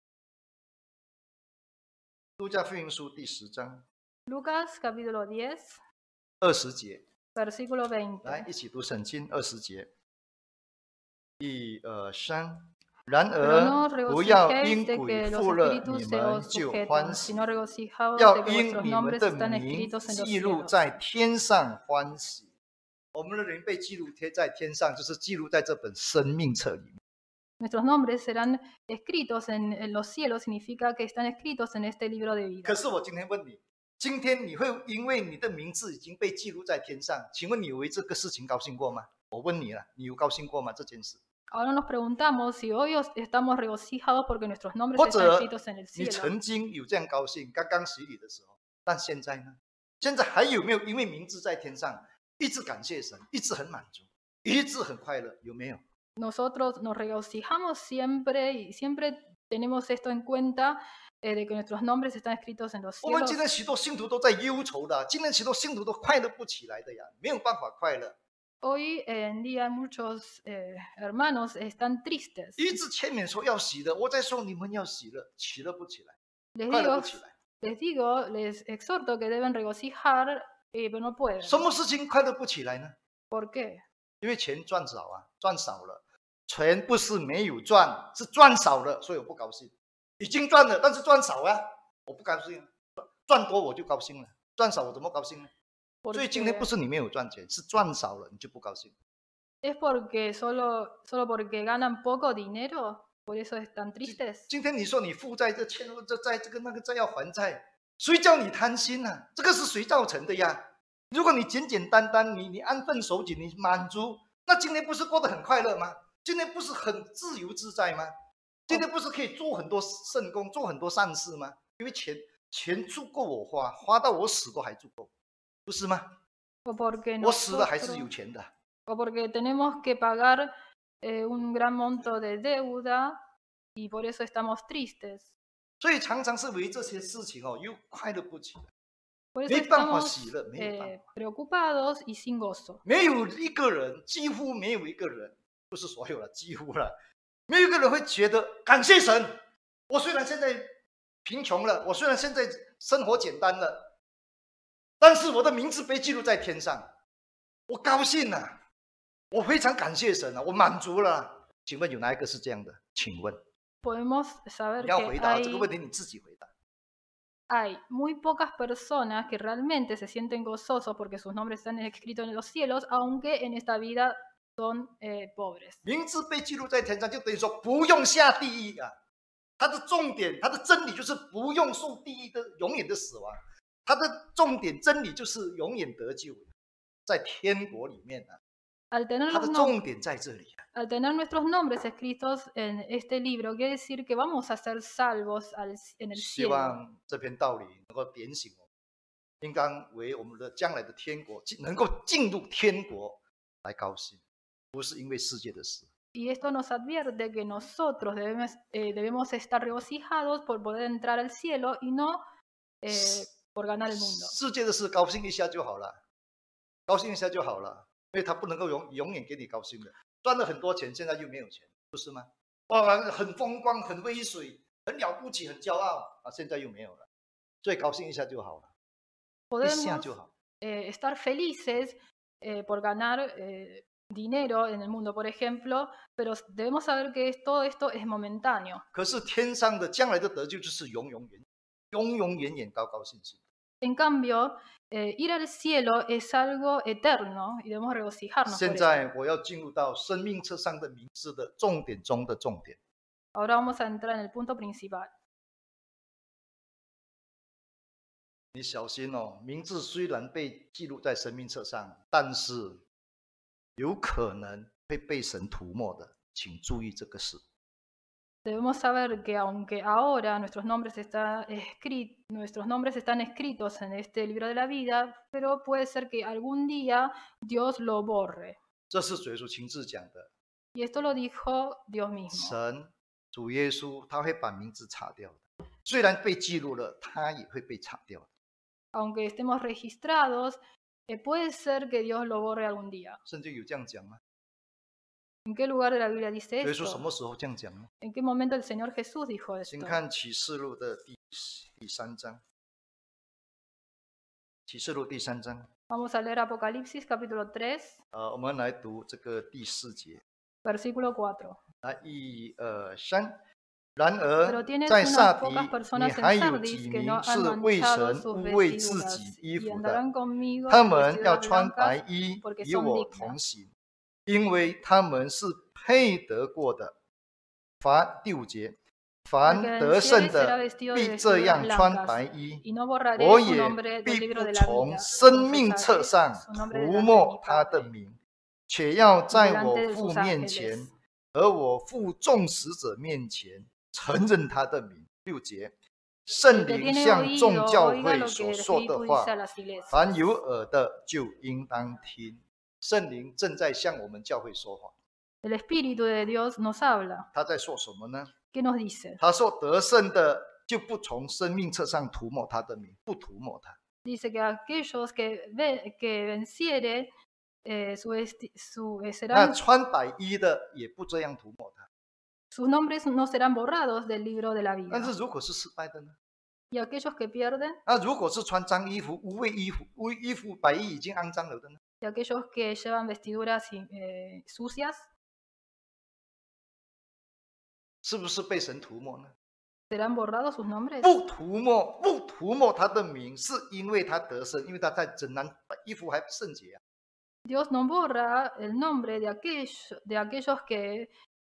路加福音书第十章 Lucas capítulo diez, 二十节， versículo 来 veinte. 一起读圣经二十节。一二三。然 Pero no 而 os 不要 regocijéis 因 de 鬼 que los 附了 espíritus 你 se 们 os 就欢 sujetan, 喜， sino regocijaos 要 de que 因 vuestros 你们 nombres 的 están 名 escritos en los 记录 cielos. 在天上欢喜。我们的人被记录贴在天上，就是记录在这本生命册里面。 Nuestros nombres serán escritos en, en los cielos, significa que están escritos en este libro de vida. 可是我今天问你，今天你会因为你的名字已经被记录在天上，请问你有为这个事情高兴过吗？我问你了，你有高兴过吗？这件事？ Ahora nos preguntamos si hoy os- estamos regocijados porque nuestros nombres 或 están 者 escritos en el 你 cielo. 曾经有这样高兴，刚刚洗礼的时候，但现在呢？现在还有没有因为名字在天上，一直感谢神，一直很满足，一直很快乐？有没有？ Nosotros nos regocijamos siempre y siempre tenemos esto en cuenta eh, de que nuestros nombres están escritos en los 我们 cielos. 今天许多信徒都在忧愁的，今天许多信徒都快乐不起来的呀，没有办法快乐， Hoy en día muchos eh, hermanos están tristes. 一直劝勉说要喜乐，我在说你们要喜乐，喜乐不起来， Les 快乐 digo, 不起来。 les digo, les exhorto que deben regocijar, eh, pero no pueden. 什么事情快乐不起来呢？ ¿Por qué? 因为钱赚少啊，赚少了，钱不是没有赚，是赚少了，所以我不高兴。已经赚了，但是赚少啊，我不高兴。赚多我就高兴了，赚少我怎么高兴呢？所以今天不 Porque 是你没有赚钱，是赚少了你就不高兴。 es porque solo, solo porque ganan poco dinero, por eso están tristes. 今天你说你负债这欠这债这个那个债要还债，谁叫你贪心呢、啊？这个是谁造成的呀？如果你简简单单，你你安分守己，你满足，那今天不是过得很快乐吗？今天不是很自由自在吗？今天不是可以做很多圣功，做很多善事吗？因为钱钱足够我花，花到我死都还足够，不是吗？ O porque 我死了还是 nosotros, 有钱的。 o porque tenemos que pagar eh, un gran monto de deuda y por eso estamos tristes. 所以常常是为这些事情哦，又快乐不起来， Por eso 没办法 estamos 喜乐，没有办 eh, 法。 preocupados y sin gozo. 没有一个人，几乎没有一个人，不是所有了，几乎了，没有一个人会觉得感谢神。我虽然现在贫穷了，我虽然现在生活简单了，但是我的名字被记录在天上，我高兴啊，我非常感谢神啊，我满足了。请问有哪一个是这样的？请问， Podemos saber 你要 que 回答这个 hay, 问题，你自己回答。 hay muy pocas personas que realmente se sienten gozosos porque sus nombres están escritos en los cielos, aunque en esta vida son eh, pobres. 名字被记录在天上，就等于说不用下地狱啊。它的重点，它的真理就是不用受地狱的永远的死亡。它的重点真理就是永远得救，在天国里面啊。 Al tener, 它 los 的 nom- 重点在这里啊。 al tener nuestros nombres escritos en este libro, quiere decir que vamos a ser salvos al- en el 希 cielo. 望这篇道理能够点醒我们，应当为我们的将来的天国，能够进入天国来高兴，不是因为世界的事。 Y esto nos advierte que nosotros debemos, eh, debemos estar regocijados por poder entrar al cielo y no eh, por ganar el mundo. 世界的事高兴一下就好了，高兴一下就好了，因为他不能够永永远给你高兴的。赚了很多钱，现在又没有钱，不是吗？哇，很风光，很威水，很了不起，很骄傲啊，现在又没有了，所以高兴一下就好了，一下 Podemos 就好。 eh, estar felices eh, por ganar eh, dinero en el mundo, por ejemplo, pero debemos saber que es- todo esto es momentáneo. 可是天上的将来的得救就是永永远远、永永远远、高高兴兴。 En cambio, eh, ir al cielo es algo eterno y debemos regocijarnos 现 por esto. 在我要进入到生命册上的名字的重点中的重点。 Ahora vamos a entrar en el punto principal. 你小心哦，名字虽然被记录在生命册上，但是有可能会被神涂抹的，请注意这个事。 Debemos saber que aunque ahora nuestros nombres, está escrit- nuestros nombres están escritos en este libro de la vida, pero puede ser que algún día Dios lo borre. 这是主耶稣亲自讲的。 Y esto lo dijo Dios mismo. 神主耶稣他会把名字擦掉的，虽然被记录了，他也会被擦掉的。 Aunque estemos registrados, eh, puede ser que Dios lo borre algún día. 圣经有这样讲吗？ ¿En qué lugar de la Biblia 主 dice 耶稣什 esto? 么时候这样讲呢？ ¿En qué momento el Señor Jesús dijo 请 esto? 看启示录的第第三章。启示录第三章， Vamos a leer Apocalipsis capítulo tres, 呃，我们来读这个第四节。 versículo cuatro. 来，一、二、三。然 Pero 而 tienes 在 unas 撒狄， pocas 你 personas 还 en 有 Sardis 几 que 名 no 是 han 为 manchado 神 sus 污秽自 vestiduras 己衣 y 服的， andarán conmigo 他 en 们要 vestiduras 穿白 blancas 衣 porque 与 son 我 dignas. 同行，因为他们是配得过的。凡第五节， El 凡 que 得胜 venciere será 的 vestido de 必这 vestiduras 样穿 blancas 白衣， y no borraré 我 su 也 nombre del 必 libro 不 de la 从 vida. 生命册 Confesaré 上 su nombre 涂 delante de 抹 mi 他的 Padre 名，却要 y 在 delante 我 de 父 sus 面前 ángeles. 和我父众使者面前承认他的名。六节，圣 El que 灵 tiene 向众 oído, 教 oiga 会 lo 所 que el 说的 Espíritu 话 dice a las iglesias. 凡有耳的就应当听。圣灵正在向我们教会说话， El Espíritu de Dios nos habla. 他在说什么呢？ ¿Qué nos dice? 他说得胜的就不从生命册上涂抹他的名，不涂抹他。 Dice que aquellos que, ve- que venciere, eh, su vesti- su- eh, 那 serán, 穿白衣的也不这样涂抹他。 sus nombres no serán borrados del libro de la 但 vida. 是如果是失败的呢？ Y aquellos que pierden, 那如果是穿脏衣服、污秽衣服、污衣服、白衣已经肮脏了的呢？ y aquellos que llevan vestiduras eh, sucias, 是不是被神涂抹呢？ ¿serán borrados sus nombres? 不涂抹，不涂抹他的名，是因为他得胜，因为他在整然衣服还圣洁啊。 Dios no borra el nombre de aquellos, de aquellos que,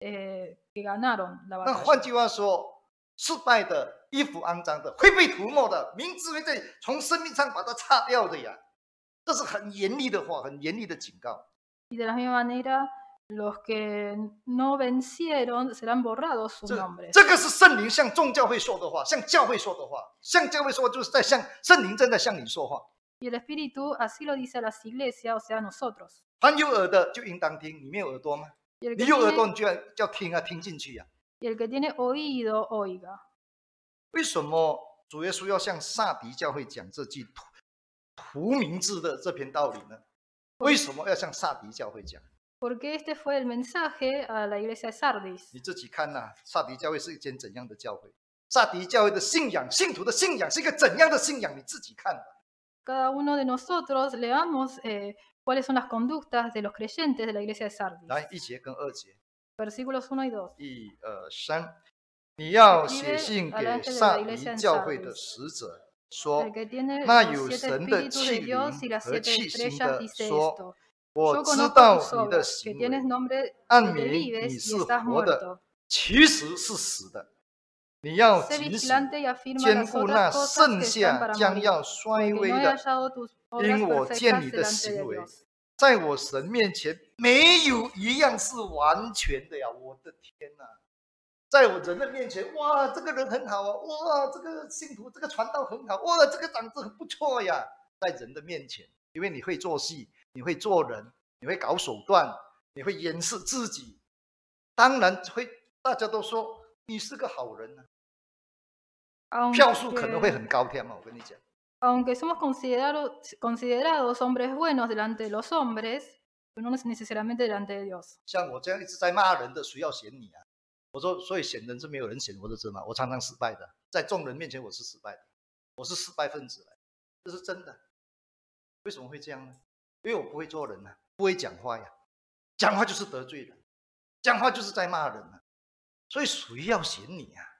eh, que ganaron la 那换 batalla. 句话说，失败的、衣服肮脏的会被涂抹的，名字会在从生命上把它擦掉的呀。这是很严厉的话，很严厉的警告。 Y de la misma manera, los que no vencieron serán borrados sus 这 nombres. 这个是圣灵向众教会说的话，向教会说的话，向教会说就是在向圣灵正在向你说话。 Y el Espíritu así lo dice a las iglesias, o sea, a nosotros. 凡有耳的就应当听，你没有耳朵吗？ Y el 你 que 有耳朵， tiene, 你就要要听啊，听进去呀、啊。 y el que tiene oído, oiga. 为什么主耶稣要向撒狄教会讲这句图图名字的这篇道理呢？为什么要向撒狄教会讲？ Porque este fue el mensaje a la iglesia de Sardis. 你自己看呐、啊，撒狄教会是一间怎样的教会？撒狄教会的信仰，信徒的信仰是一个怎样的信仰？你自己看吧。 Cada uno de nosotros leamos eh, cuáles son las conductas de los creyentes de la iglesia de Sardis. 来，一节跟二节， Versículos uno y dos. 一二三，你要 Escribe 写信 al 给 ángel de 撒 la 狄 iglesia en 教会的 Sardis. 使者说 El：que tiene 那 los 有 siete 神的 espíritus 器 de Dios y 灵 las 和 siete 器型 estrellas 的 dice 说 esto. 我 Yo 知 conozco 道 tus 你的 obras, que 行 tienes 为， nombre 暗 que 明你 vives y 是 estás 活的， muerto. 其实是死的。你要 Sé 警醒， vigilante y afirma 兼 las 顾那 otras cosas 剩 que están 下 para 将 morir, 要衰 porque 微 no he 的， hallado tus obras 因我见 perfectas 你的 delante 行 de 为， Dios. 在我神面前没有一样是完全的呀！我的天哪，在我人的面前，哇，这个人很好啊，哇，这个信徒，这个传道很好，哇，这个长子很不错呀。在人的面前，因为你会做戏，你会做人，你会搞手段，你会掩饰自己，当然会，大家都说你是个好人啊，票数可能会 Aunque, 很高天嘛，我跟你讲。 aunque somos considerados, considerados hombres buenos delante de los hombres, pero no necesariamente delante de Dios. 像我这样一直在骂人的，谁要选你啊？我说，所以选人是没有人选我的，知道吗？我常常失败的，在众人面前我是失败的，我是失败分子来，这是真的。为什么会这样呢？因为我不会做人啊，不会讲话呀。 讲话就是得罪人，讲话就是在骂人啊。所以谁要选你啊？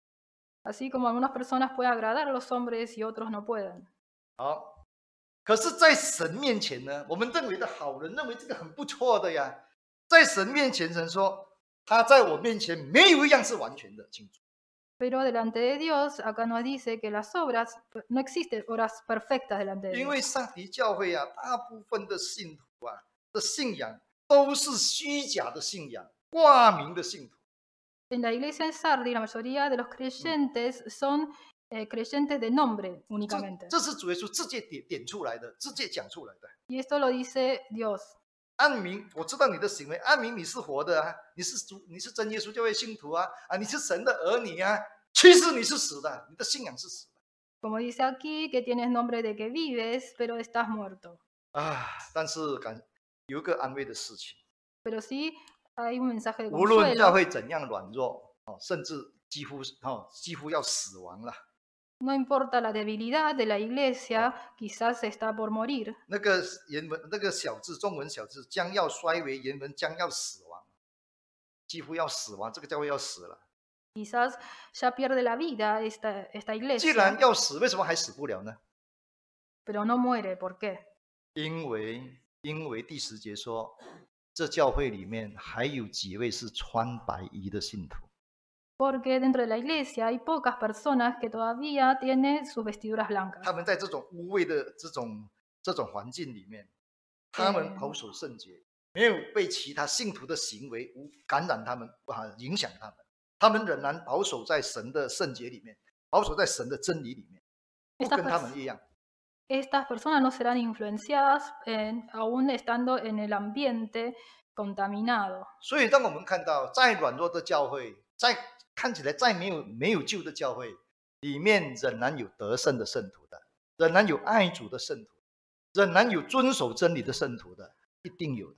Así como algunas personas pueden agradar a los hombres y otros no pueden. 好，可是，在神面前呢，我们认为的好人，认为这个很不错的呀。在神面前，神说他在我面前没有一样是完全的，清楚。 Pero delante de Dios, acá nos dice que las obras, no existen obras perfectas delante de 因为 Dios. 上帝教会啊，大部分的信徒啊的信仰都是虚假的信仰，挂名的信徒。 En la iglesia de Sardi, la mayoría de los creyentes son eh, creyentes de nombre 这 únicamente. 这是主耶稣直接点点出来的，直接讲出来的。 Y esto lo dice Dios. 按名，我知道你的行为，按名你是活的啊，你是主，你是真耶稣教会信徒啊，啊，你是神的儿女啊，其实你是死的，你的信仰是死的。 Como dice aquí, que tienes nombre de que vives, pero estás muerto. 啊，但是感有一个安慰的事情， Pero sí hay un mensaje de 无论教 consuelo. 会怎样软弱哦，甚至几乎哦几乎要死亡了。 No importa la debilidad de la iglesia, quizás está por morir. 那个原文那个小字，中文小字将要衰微，原文将要死亡，几乎要死亡，这个教会要死了。 Quizás ya pierde la vida esta, esta 既然 iglesia, 要死，为什么还死不了呢？ pero no muere. ¿Por qué? 因为因为第十节说，这教会里面还有几位是穿白衣的信徒。 Porque dentro de la iglesia hay pocas personas que todavía tienen sus vestiduras blancas. 他们在这种污秽的这种这种环境里面，他们保守圣洁，没有被其他信徒的行为污感染他们啊，影响他们。他们仍然保守在神的圣洁里面，保守在神的真理里面，不跟他们一样。 Estas personas no serán influenciadas en, aún estando en el ambiente contaminado. 所以，当我们看到再软弱的教会，再看起来再没有没有救的教会，里面仍然有得胜的圣徒的，仍然有爱主的圣徒，仍然有遵守真理的圣徒的，一定有的。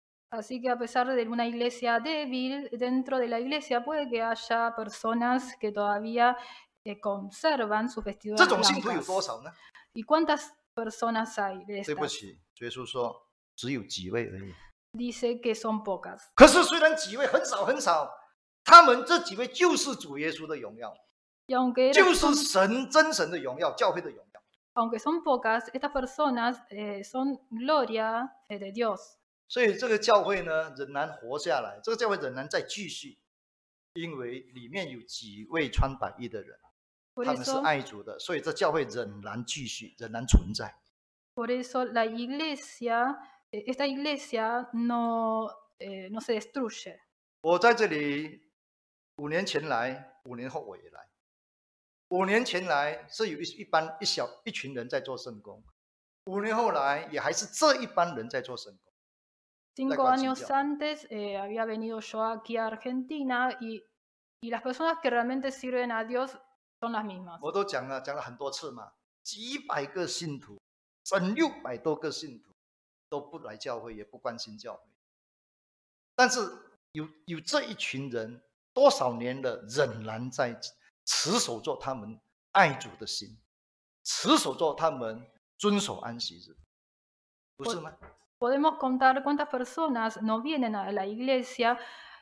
Así que a pesar de una iglesia débil, dentro de la iglesia puede que haya personas que todavía eh, conservan sus 这 vestiduras 种信徒有多 blancas. 少呢？ ¿Y cuántas personas hay de 对不 estas? 起，耶稣说只有几位而已。 Dice que son pocas. 可是虽然几位很少很少，他们这几位就是主耶稣的荣耀， Y aunque, 就 eran- 是神真神的荣耀，教会的荣耀。 aunque son pocas, estas personas eh, son gloria eh, de Dios. 所以这个教会呢，仍然活下来，这个教会仍然在继续，因为里面有几位穿白衣的人， Por 他们是 eso, 爱主的，所以这教会仍然继续，仍然存在。 por eso la iglesia, eh, esta iglesia no, eh, no se destruye. 我在这里五年前来，五年后我也来。五年前来是有一一般一小一群人在做圣工，五年后来也还是这一班人在做圣工。 Cinco cual años sitio. antes eh, había venido yo aquí a Argentina y, y las personas que realmente sirven a Dios son las mismas. 我都讲了，讲了很多次嘛，几百个信徒，整六百多个信徒都不来教会，也不关心教会。但是有有这一群人，多少年了，仍然在持守着他们爱主的心，持守着他们遵守安息日，不是吗？ Podemos contar cuántas personas no vienen a la iglesia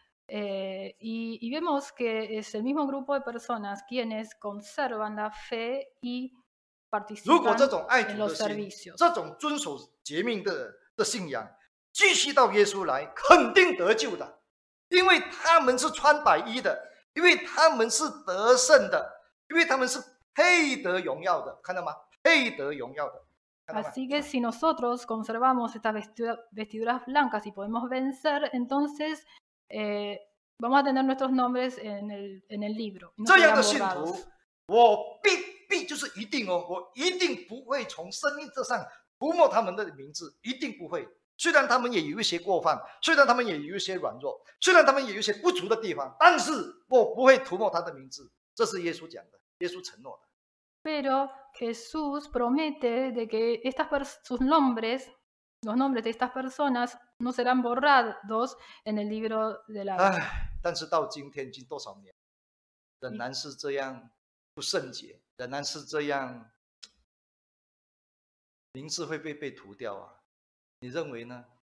eh, y, y vemos que es el mismo grupo de personas quienes conservan la fe y 如果 participan 这种爱 en 主 los 的心， servicios. 这种遵守诫命的的信仰，继续到耶稣来，肯定得救的，因为他们是穿白衣的，因为他们是得胜的，因为他们是配得荣耀的，看到吗？配得荣耀的。 Así que si nosotros conservamos estas vestidura- vestiduras blancas y podemos vencer, entonces eh, vamos a tener nuestros nombres en el, en el libro. Y no 这样 serán 的信 borrados. 徒，我必必就是一定哦，我一定不会从生命这上涂抹他们的名字，一定不会。虽然他们也有一些过犯，虽然他们也有一些软弱，虽然他们也有一些不足的地方，但是我不会涂抹他的名字。这是耶稣讲的，耶稣承诺的。 Pero Jesús promete de que estas pers- sus nombres, los nombres de estas personas, no serán borrados en el libro de la vida. 唉，但是到今天已经多少年，仍然是这样不圣洁，仍然是这样，名字会被被涂掉啊？你认为呢？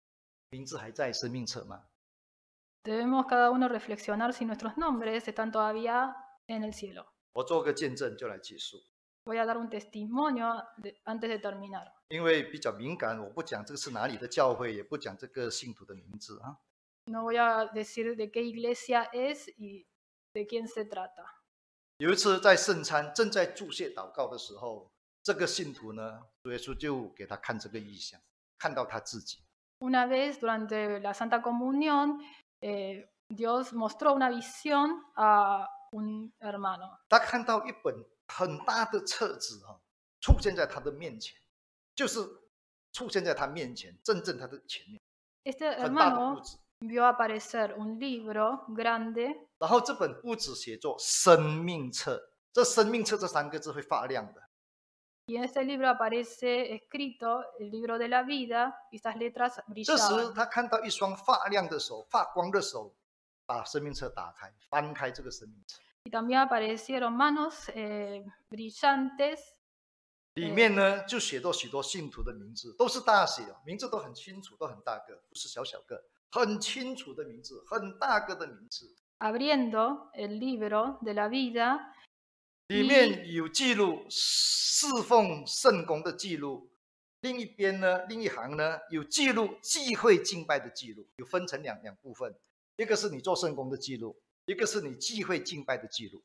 名字还在生命册吗？ Debemos cada uno reflexionar si nuestros nombres están todavía en el cielo. 我做个见证就来结束， Voy a dar un testimonio de- antes de terminar. 因为比较敏感，我不讲这个是哪里的教会，也不讲这个信徒的名字啊。 No voy a decir de qué iglesia es y de quién se trata. 有一次在圣餐正在注谢祷告的时候，这个信徒呢，主耶稣就给他看这个异象，看到他自己。 Una vez durante la Santa Comunión, eh, Dios mostró una visión a un hermano. 他看到一本很大的册子哈、啊，出现在他的面前，就是出现在他面前，正正他的前面， Este 很大的 hermano 簿子。 vio aparecer un libro grande 然后这本簿子写作生命册，这生命册这三个字会发亮的。 y en este libro aparece escrito el libro de la vida y estas letras 这时 brillaban. 他看到一双发亮的手，发光的手，把生命册打开，翻开这个生命册， Y también aparecieron manos eh, brillantes 里面呢就写着许多信徒的名字，都是大写，名字都很清楚，都很大个，不是小小个，很清楚的名字，很大个的名字。 abriendo el libro de la vida 里面有记录侍奉圣公的记录，另一边呢，另一行呢有记录祭会敬拜的记录，有分成两两部分，一个是你做圣公的记录，一个是你祭会敬拜的记录。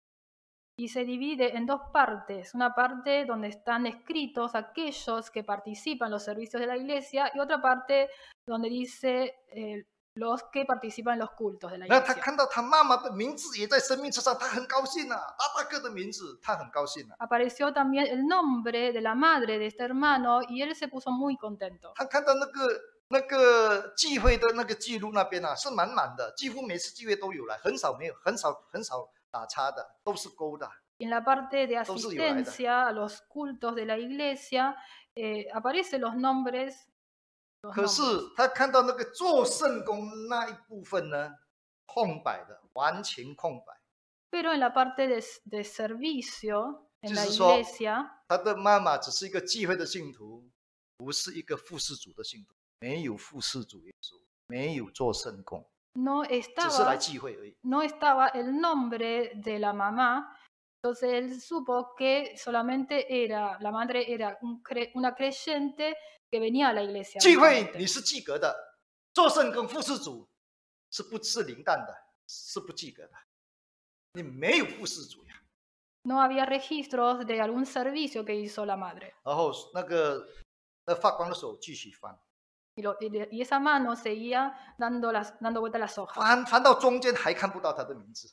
y se divide en dos partes, una parte donde están escritos aquellos que participan en los servicios de la iglesia y otra parte donde dice eh, los que participan en los cultos de la 那他 iglesia. 看到他妈妈的名字也在生命册上，他很高兴啊，大大个的名字，他很高兴啊。 Apareció también el nombre de la madre de este hermano y él se puso muy contento. 他看到那个那个祭会的那个记录那边啊，是满满的，几乎每次祭会都有来，很少没有，很少很少打叉的，都是勾的。 En la parte de Todos se llevan ahí. asistencia a los cultos de la iglesia eh, aparecen los nombres. los 可是 nombres. 他看到那个做圣工那一部分呢，空白的，完全空白。 Pero en la parte de, de servicio en la 就是说， iglesia, 他的妈妈只是一个祭会的信徒，不是一个服侍主的信徒，没有服侍主耶稣，没有做圣工， no 只是来 estaba, 聚会而已。 no estaba el nombre de la mamá. Entonces él supo que solamente era, la madre era un cre- una creyente que venía a la iglesia. 聚会 únicamente. 你是及格的，做圣工服侍主是不是灵淡的，是不及格的，你没有服侍主呀。 No había registros de algún servicio que hizo la madre. 然后那个那发光的手继续翻， Y, lo- y le- y esa mano seguía dando, las, dando vuelta las hojas. 翻翻到中间还看不到他的名字，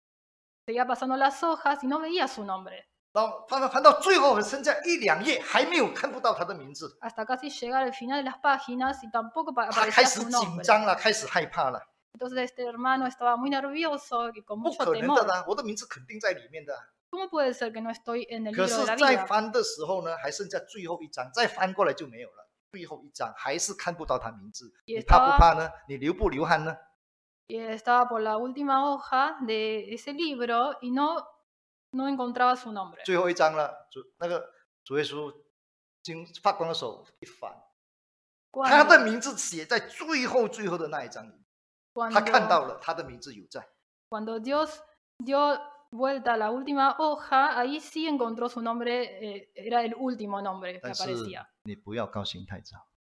Seguía pasando las hojas y no veía su nombre. 然后翻翻翻到最后剩下一两页还没有看不到他的名字， Hasta casi llegar al final de las páginas y tampoco pa- 他开 aparecía 始 su 紧 nombre. 张了，开始害怕了。 Entonces este hermano estaba muy nervioso y con 不 mucho 可能的 temor. 啦，我的名字肯定在里面的。 ¿Cómo puede ser que no estoy en el 可 libro 是 de la， 再 vida? 翻的时候呢，还剩下最后一张，再翻过来就没有了。最后一张还是看不到他名字， 也你怕不 estaba- 怕呢？你流不流汗呢？ Y estaba por la última hoja de ese libro y no, no encontraba su nombre. 最后一张了，主那个主耶稣经发光的手一翻，他的 Cuando, 名字写在最后最后的那一张里， cuando, 他看到了他的名字有在。 cuando Dios dio vuelta a la última hoja, ahí sí encontró su nombre, eh, era el último nombre que 但是 aparecía. 你不要高兴太早，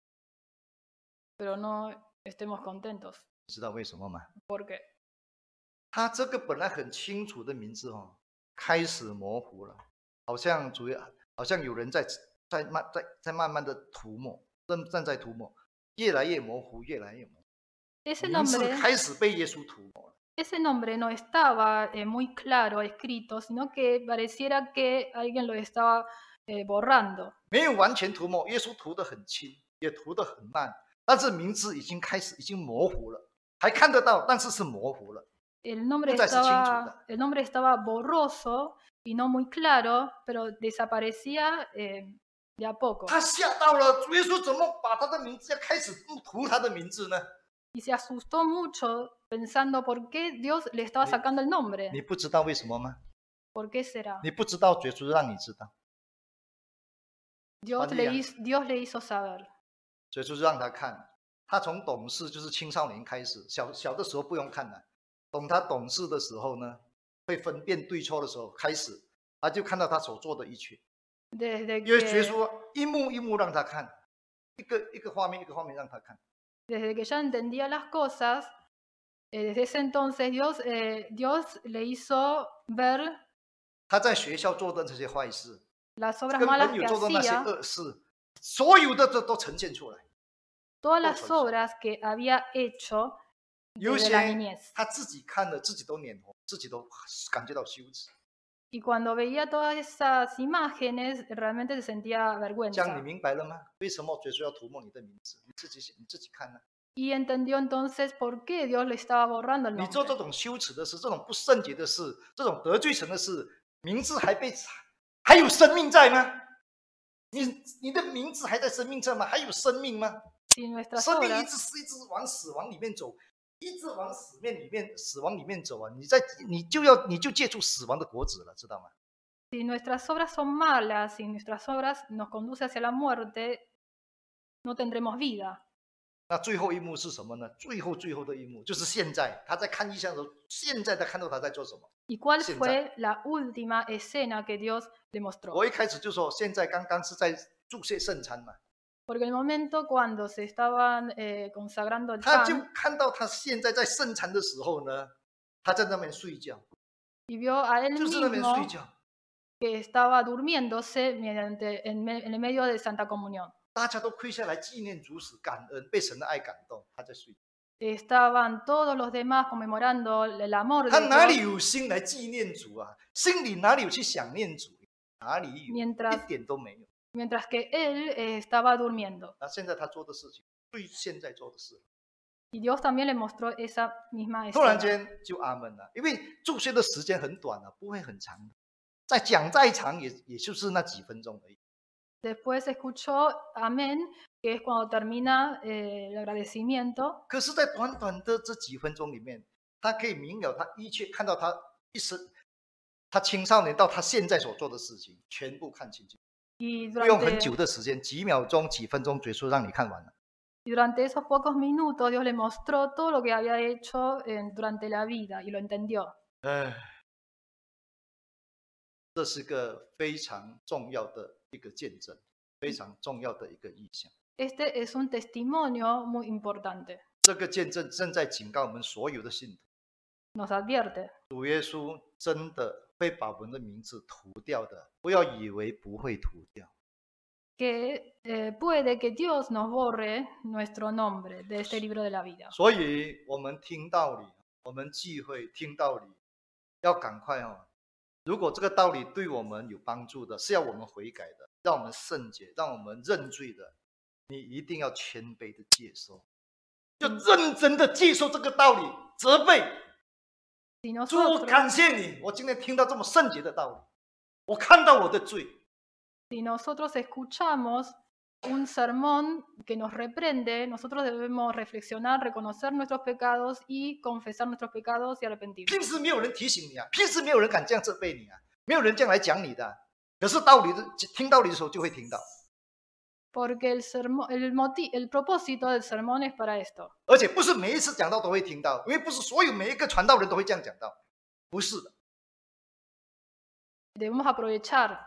Pero no estemos contentos. 你知道为什么吗？ ¿Por qué? 他这个本来很清楚的名字哦，开始模糊了，好像主要好像有人在在慢在在慢慢的涂抹，正正在涂抹，越来越模糊，越来越模糊。 Ese 名字 nombre, 开始被耶稣涂抹了。 ese nombre no estaba eh, muy claro escrito, sino que pareciera que alguien lo estaba eh, borrando. 没有完全涂抹，耶稣涂得很轻，也涂得很慢，但是名字已经开始已经模糊了，还看得到，但是是模糊了。 El nombre, Esta es estaba, chinchuda. el nombre estaba borroso y no muy claro, pero desaparecía eh, de a poco. 他吓到了，主耶稣怎么把他的名字要开始涂他的名字呢？ Y se asustó mucho pensando por qué Dios le estaba Ni- sacando el nombre. 你不知道为什么吗？ ¿Por qué será? 你不知道，耶稣让你知道， Dios Juan le, Díaz. hizo, Dios le hizo saber. 耶稣让他看， 他从懂事就是青少年开始，小小的时候不用看了，等他懂事的时候呢，会分辨对错的时候开始，他就看到他所做的一切。 Desde 因为耶 que, 稣一幕一幕让他看，一个一个画面一个画面让他看。 desde que ya entendía las cosas, eh, desde ese entonces Dios, eh, Dios le hizo ver 他在学校做的这些坏事， las obras 跟 malas 朋 que 友做的那些 hacía, 恶事，所有的都都呈现出来。 todas 都 las 呈现。 obras que había hecho 有 desde la 些 niñez. 他自己看了，自己都脸红，自己都感觉到羞耻。 Y cuando veía todas esas imágenes, realmente se sentía 这样你 vergüenza. 明白了吗？为什么耶稣要涂抹你的名字？你自己你自己看呢、 Y entendió entonces por qué Dios le estaba borrando el 你做 nombre. 这种羞耻的事，这种不圣洁的事，这种得罪神的事，名字还被还有生命在吗？你你的名字还在生命在吗？还有生命吗？ Si nuestras 生命一 obras, 直是一直往死亡里面走，一直往死面里面死亡里面走啊！你在你就要你就结出死亡的果子了，知道吗？ si nuestras obras son malas, si nuestras obras nos conducen hacia la muerte, no tendremos vida. 那最后一幕是什么呢？最后最后的一幕就是现在，他在看异象的时候，现在他看到他在做什么。 ¿Y cuál 现在。 fue la última escena que Dios le mostró? 我一开始就说，现在刚刚是在注谢圣餐嘛， Porque en el momento cuando se estaban eh, consagrando el 他就 pan 看到他现在在圣餐的时候呢，他在那边睡觉， y vio a él 就是那边睡 mismo 觉。 que estaba durmiéndose mediante, en, me- en el medio de Santa Comunión. 大家都跪下来纪念主死，感恩，被神的爱感动，他在睡觉。 Estaban todos los demás conmemorando el amor 他 de 哪里 Dios, 有心来纪念主啊？心里哪里有去想念主？哪里有？ Mientras- 一点都没有。 mientras que él eh, estaba durmiendo. 那现在他做的事情，对现在做的事， Y Dios también le mostró esa misma 突然 escena. 间就阿门了，因为注谢的时间很短了、啊，不会很长的。再讲再长也也就是那几分钟而已。 Después escuchó amén, que es cuando termina eh, el agradecimiento. 可是，在短短的这几分钟里面，他可以明了他一切，看到他一生，他青少年到他现在所做的事情，全部看清楚。 Y 不用很 durante, 久的时间，几秒钟、几分钟，结束让你看完了。 y durante esos pocos minutos Dios le mostró todo lo que había hecho en- durante la vida y lo entendió. 哎，这是个非常重要的一个见证，非常重要的一个意象。 Este es un testimonio muy importante. 这个见证正在警告我们所有的信徒， Nos advierte 主耶稣真的会把我们的名字涂掉的，不要以为不会涂掉。 que eh, puede que Dios nos borre nuestro nombre de este libro de la vida. 所以，我们听道理，我们聚会听道理，要赶快哦。如果这个道理对我们有帮助的，是要我们悔改的，让我们圣洁，让我们认罪的，你一定要谦卑的接受，就认真的接受这个道理，责备。 Si 主，我 nosotros, 感谢你，我今天听到这么圣洁的道理，我看到我的罪。 si nosotros escuchamos un sermón que nos reprende, nosotros debemos reflexionar, reconocer nuestros pecados y confesar nuestros pecados y arrepentirnos. 平时没有人提醒你啊，平时没有人敢这样责备你啊，没有人这样来讲你的、啊。可是道理的听道理的时候就会听到， Porque el, sermón, el, moti- el propósito del sermón es para esto. 而且不是每一次讲道都会听到，因为不是所有每一个传道人都会这样讲道，不是的。 Debemos aprovechar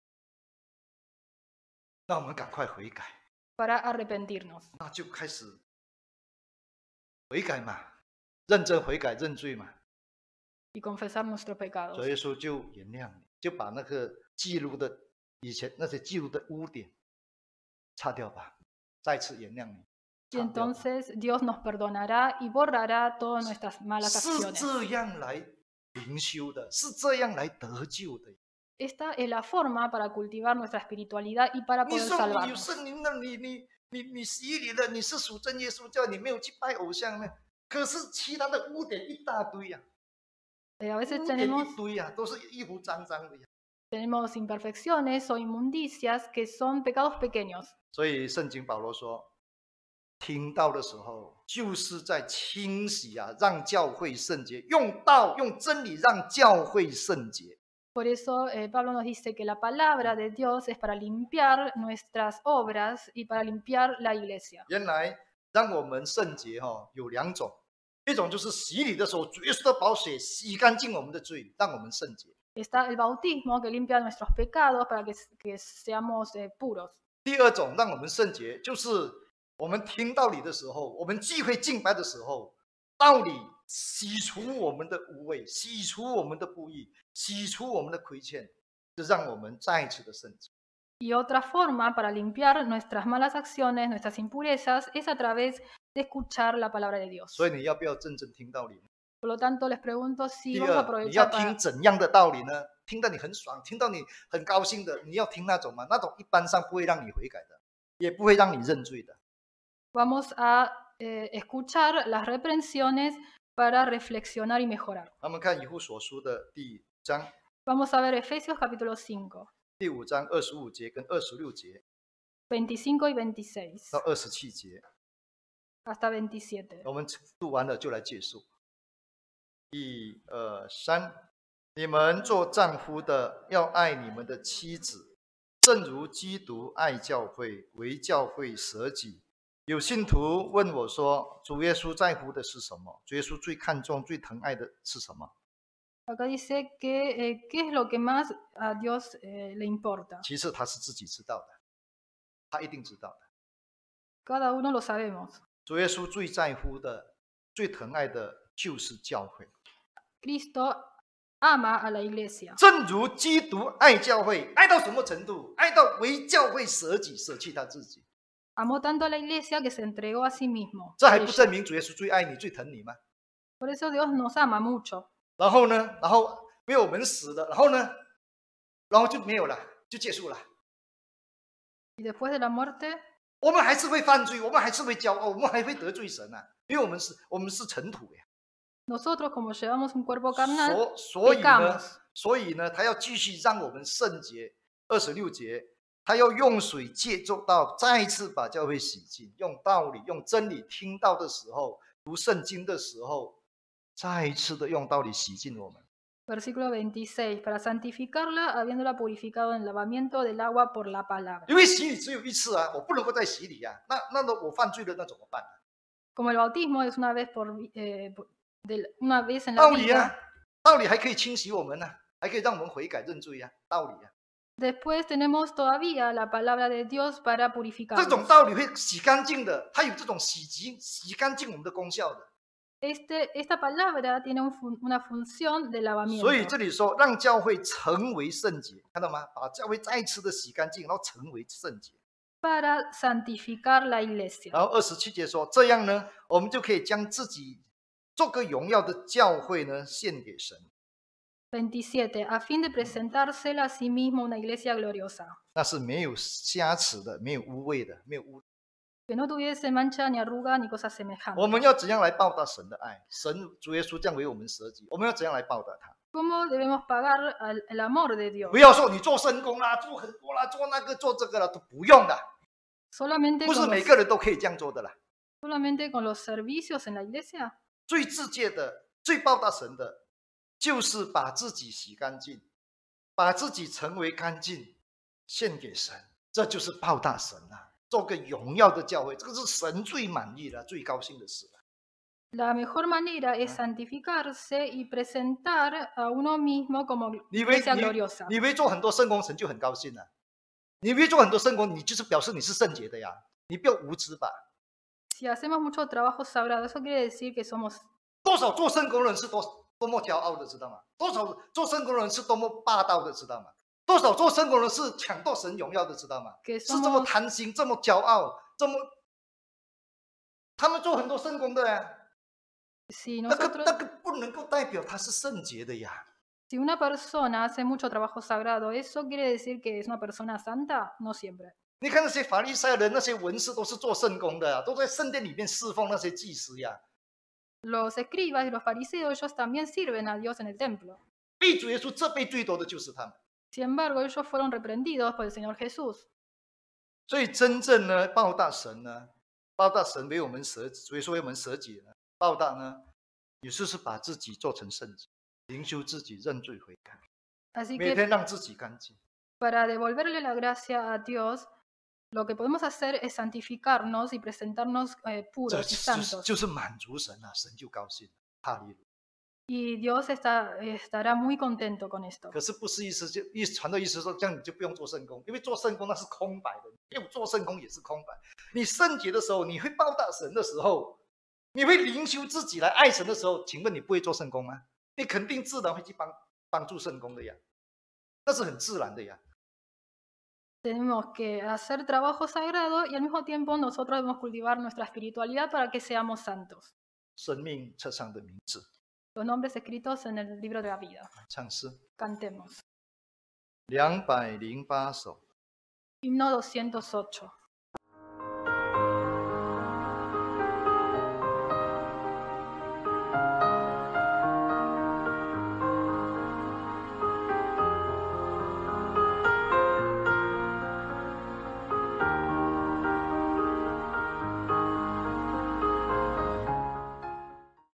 那我们赶快悔改， para arrepentirnos 那就开始悔改嘛，认真悔改认罪嘛， y confesar nuestros pecados. 主耶稣就原谅你，就把那个记录的以前那些记录的污点擦掉吧，再次原谅你。 Y entonces Dios nos perdonará y borrará todas nuestras malas 是 acciones. 这样来灵修的，是这样来得救的。 Esta es la forma para cultivar nuestra espiritualidad y para 你 poder 说你有 salvarnos. 圣灵的，你你你你洗礼了，你是属真耶稣教，你没有去拜偶像呢？可是其他的污点一大堆呀、 Eh, a 啊， veces 污点 tenemos, 一堆呀、啊，都是一壶脏脏的呀。 tenemos imperfecciones o inmundicias que son pecados pequeños. 所以圣经保罗说，听到的时候就是在清洗啊，让教会圣洁，用道用真理让教会圣洁。 Por eso eh, Pablo nos dice que la palabra de Dios es para limpiar nuestras obras y para limpiar la iglesia. 原来让我们圣洁哈、哦、有两种，一种就是洗礼的时候，主耶稣的宝血洗干净我们的罪，让我们圣洁。 Está el bautismo que limpia nuestros pecados para que, que seamos eh, puros. 第二种让我们圣洁，就是我们听道理的时候，我们聚会敬拜的时候，道理洗除我们的污秽，洗除我们的不义，洗除我们的亏欠，就让我们再一次的圣洁。 Y otra forma para limpiar nuestras malas acciones, nuestras impurezas, es a través de escuchar la palabra de Dios. 所以你要不要真正听道理呢？ Por lo tanto, les pregunto si 第 vamos a 二，你要 aprovechar para... 听怎样的道理呢？听到你很爽，听到你很高兴的，你要听那种吗？那种一般上不会让你悔改的，也不会让你认罪的。 Vamos a eh, escuchar las reprensiones para reflexionar y mejorar. 我们看以弗所书的第五章， Vamos a ver Efesios capítulo cinco, 第五章二十五节跟二十六节 veinticinco y veintiséis, 到二十七节， hasta veintisiete. 我们读完了就来结束。一二三，你们做丈夫的要爱你们的妻子，正如基督爱教会，为教会舍己。有信徒问我说：“主耶稣在乎的是什么？主耶稣最看重、最疼爱的是什么？” Acá dice que eh, qué es lo que más a Dios eh, le importa. 其实他是自己知道的，他一定知道的。 Cada uno lo sabemos. 主耶稣最在乎的、最疼爱的就是教会。 Cristo ama a la iglesia. 正如基督爱教会，爱到什么程度？爱到为教会舍己，舍弃他自己。 Amó tanto a la iglesia que se entregó a sí mismo. 这还不证明主耶稣最爱你、最疼你吗？ Por eso Dios nos ama mucho. 然后呢？然后因为我们死了，然后呢？然后就没有了，就结束了。 Y después de la muerte, 我们还是会犯罪，我们还是会骄傲，我们还会得罪神啊！因为我们是，我们是尘土呀。 nosotros como llevamos un cuerpo carnal, 所所以呢， pecamos. 所以呢，他要继续让我们圣洁。二十六节，他要用水借助到，再一次把教会洗净，用道理、用真理听到的时候，读圣经的时候，再一次的用道理洗净我们。 Versículo veintiséis, para santificarla, habiéndola purificado en el lavamiento del agua por la palabra. 因为洗礼只有一次啊，我不能够再洗礼啊，那那我犯罪了，那怎么办？ Como el bautismo es una vez por, eh, por- de- una vez en la 道理啊 vida. ， 道理还可以清洗我们呢、啊，还可以让我们悔改认罪啊，道理啊。 Después tenemos todavía la palabra de Dios para 这 purificarnos. 种道理会洗干净的，它有这种洗净、洗干净我们的功效的。 Este, esta palabra tiene un fun- una función de 所以 lavamiento. 这里说让教会成为圣洁，看到吗？把教会再次的洗干净，然后成为圣洁。 Para santificar la iglesia. 然后二十七节说，这样呢，我们就可以将自己做个荣耀的教会呢，献给神。 veintisiete, a fin de presentársela a sí mismo una iglesia gloriosa, 那是没有瑕疵的，没有污秽的，没有污。 que no tuviese mancha ni arruga ni cosa 我 semejante. 们要怎样来报答神的爱？神主耶稣这样为我们舍己，我们要怎样来报答他？ ¿Cómo debemos pagar al- el amor de Dios? 不要说你做圣工啦，做很多啦，做那个做这个啦，都不用的， Solamente 不是 con 每 los, 个人都可以这样做的啦。 solamente con los servicios en la iglesia. 最直接的、最报答神的，就是把自己洗干净，把自己成为干净，献给神，这就是报答神啊！做个荣耀的教会，这个是神最满意的、最高兴的事。 La mejor manera es santificarse y presentar a uno mismo como 你以为 iglesia 你 gloriosa. 你以为做很多圣工，神就很高兴啊？你以为做很多圣工，你就是表示你是圣洁的呀？你不要无知吧？ Si hacemos mucho trabajo sagrado, eso quiere decir que somos 多少做圣工的人是多多么骄傲的，知道吗？多少做圣工的人是多么霸道的，知道吗？多少做圣工的人是抢夺神荣耀的，知道吗？ que 是这么 somos 贪心，这么骄傲，这么，他们做很多圣工的呀， si 那个 nosotros 那个不能够代表他是圣洁的呀。 si una persona hace mucho trabajo sagrado, ¿eso quiere decir que es una persona santa? No siempre. 你看那些法利赛人，那些文士都是做圣工的呀，都在圣殿里面侍奉那些祭司呀。 Los escribas y los fariseos, ellos también sirven a Dios en el templo. 被主耶稣责备最多的就是他们。 Sin embargo, ellos fueron reprendidos por el Señor Jesús. 所以真正呢，报答神呢，报答神为我们舍，所以说为我们舍己呢，报答呢，也就是把自己做成圣洁，灵修自己，认罪悔改， Así 每 que 天让自己干净。 para devolverle la gracia a Dios, lo que podemos hacer es santificarnos y presentarnos eh, 这 puros y 就是 santos. 就是满足神了、神就高兴了。哈利路亚。 Y Dios está, estará muy contento con esto. 可是不是意思就意传的意思说，这样你就不用做圣工，因为做圣工那是空白的，没有做圣工也是空白。你圣洁的时候，你会报答神的时候，你会灵修自己来爱神的时候，请问你不会做圣工吗？你肯定自然会去帮帮助圣工的呀，那是很自然的呀。 Tenemos que hacer trabajo sagrado y al mismo tiempo nosotros debemos cultivar nuestra espiritualidad para que seamos santos. 生命册上的名字， Los nombres escritos en el libro de la vida. 唱诗 Cantemos. 两百零八首。 Himno doscientos ocho.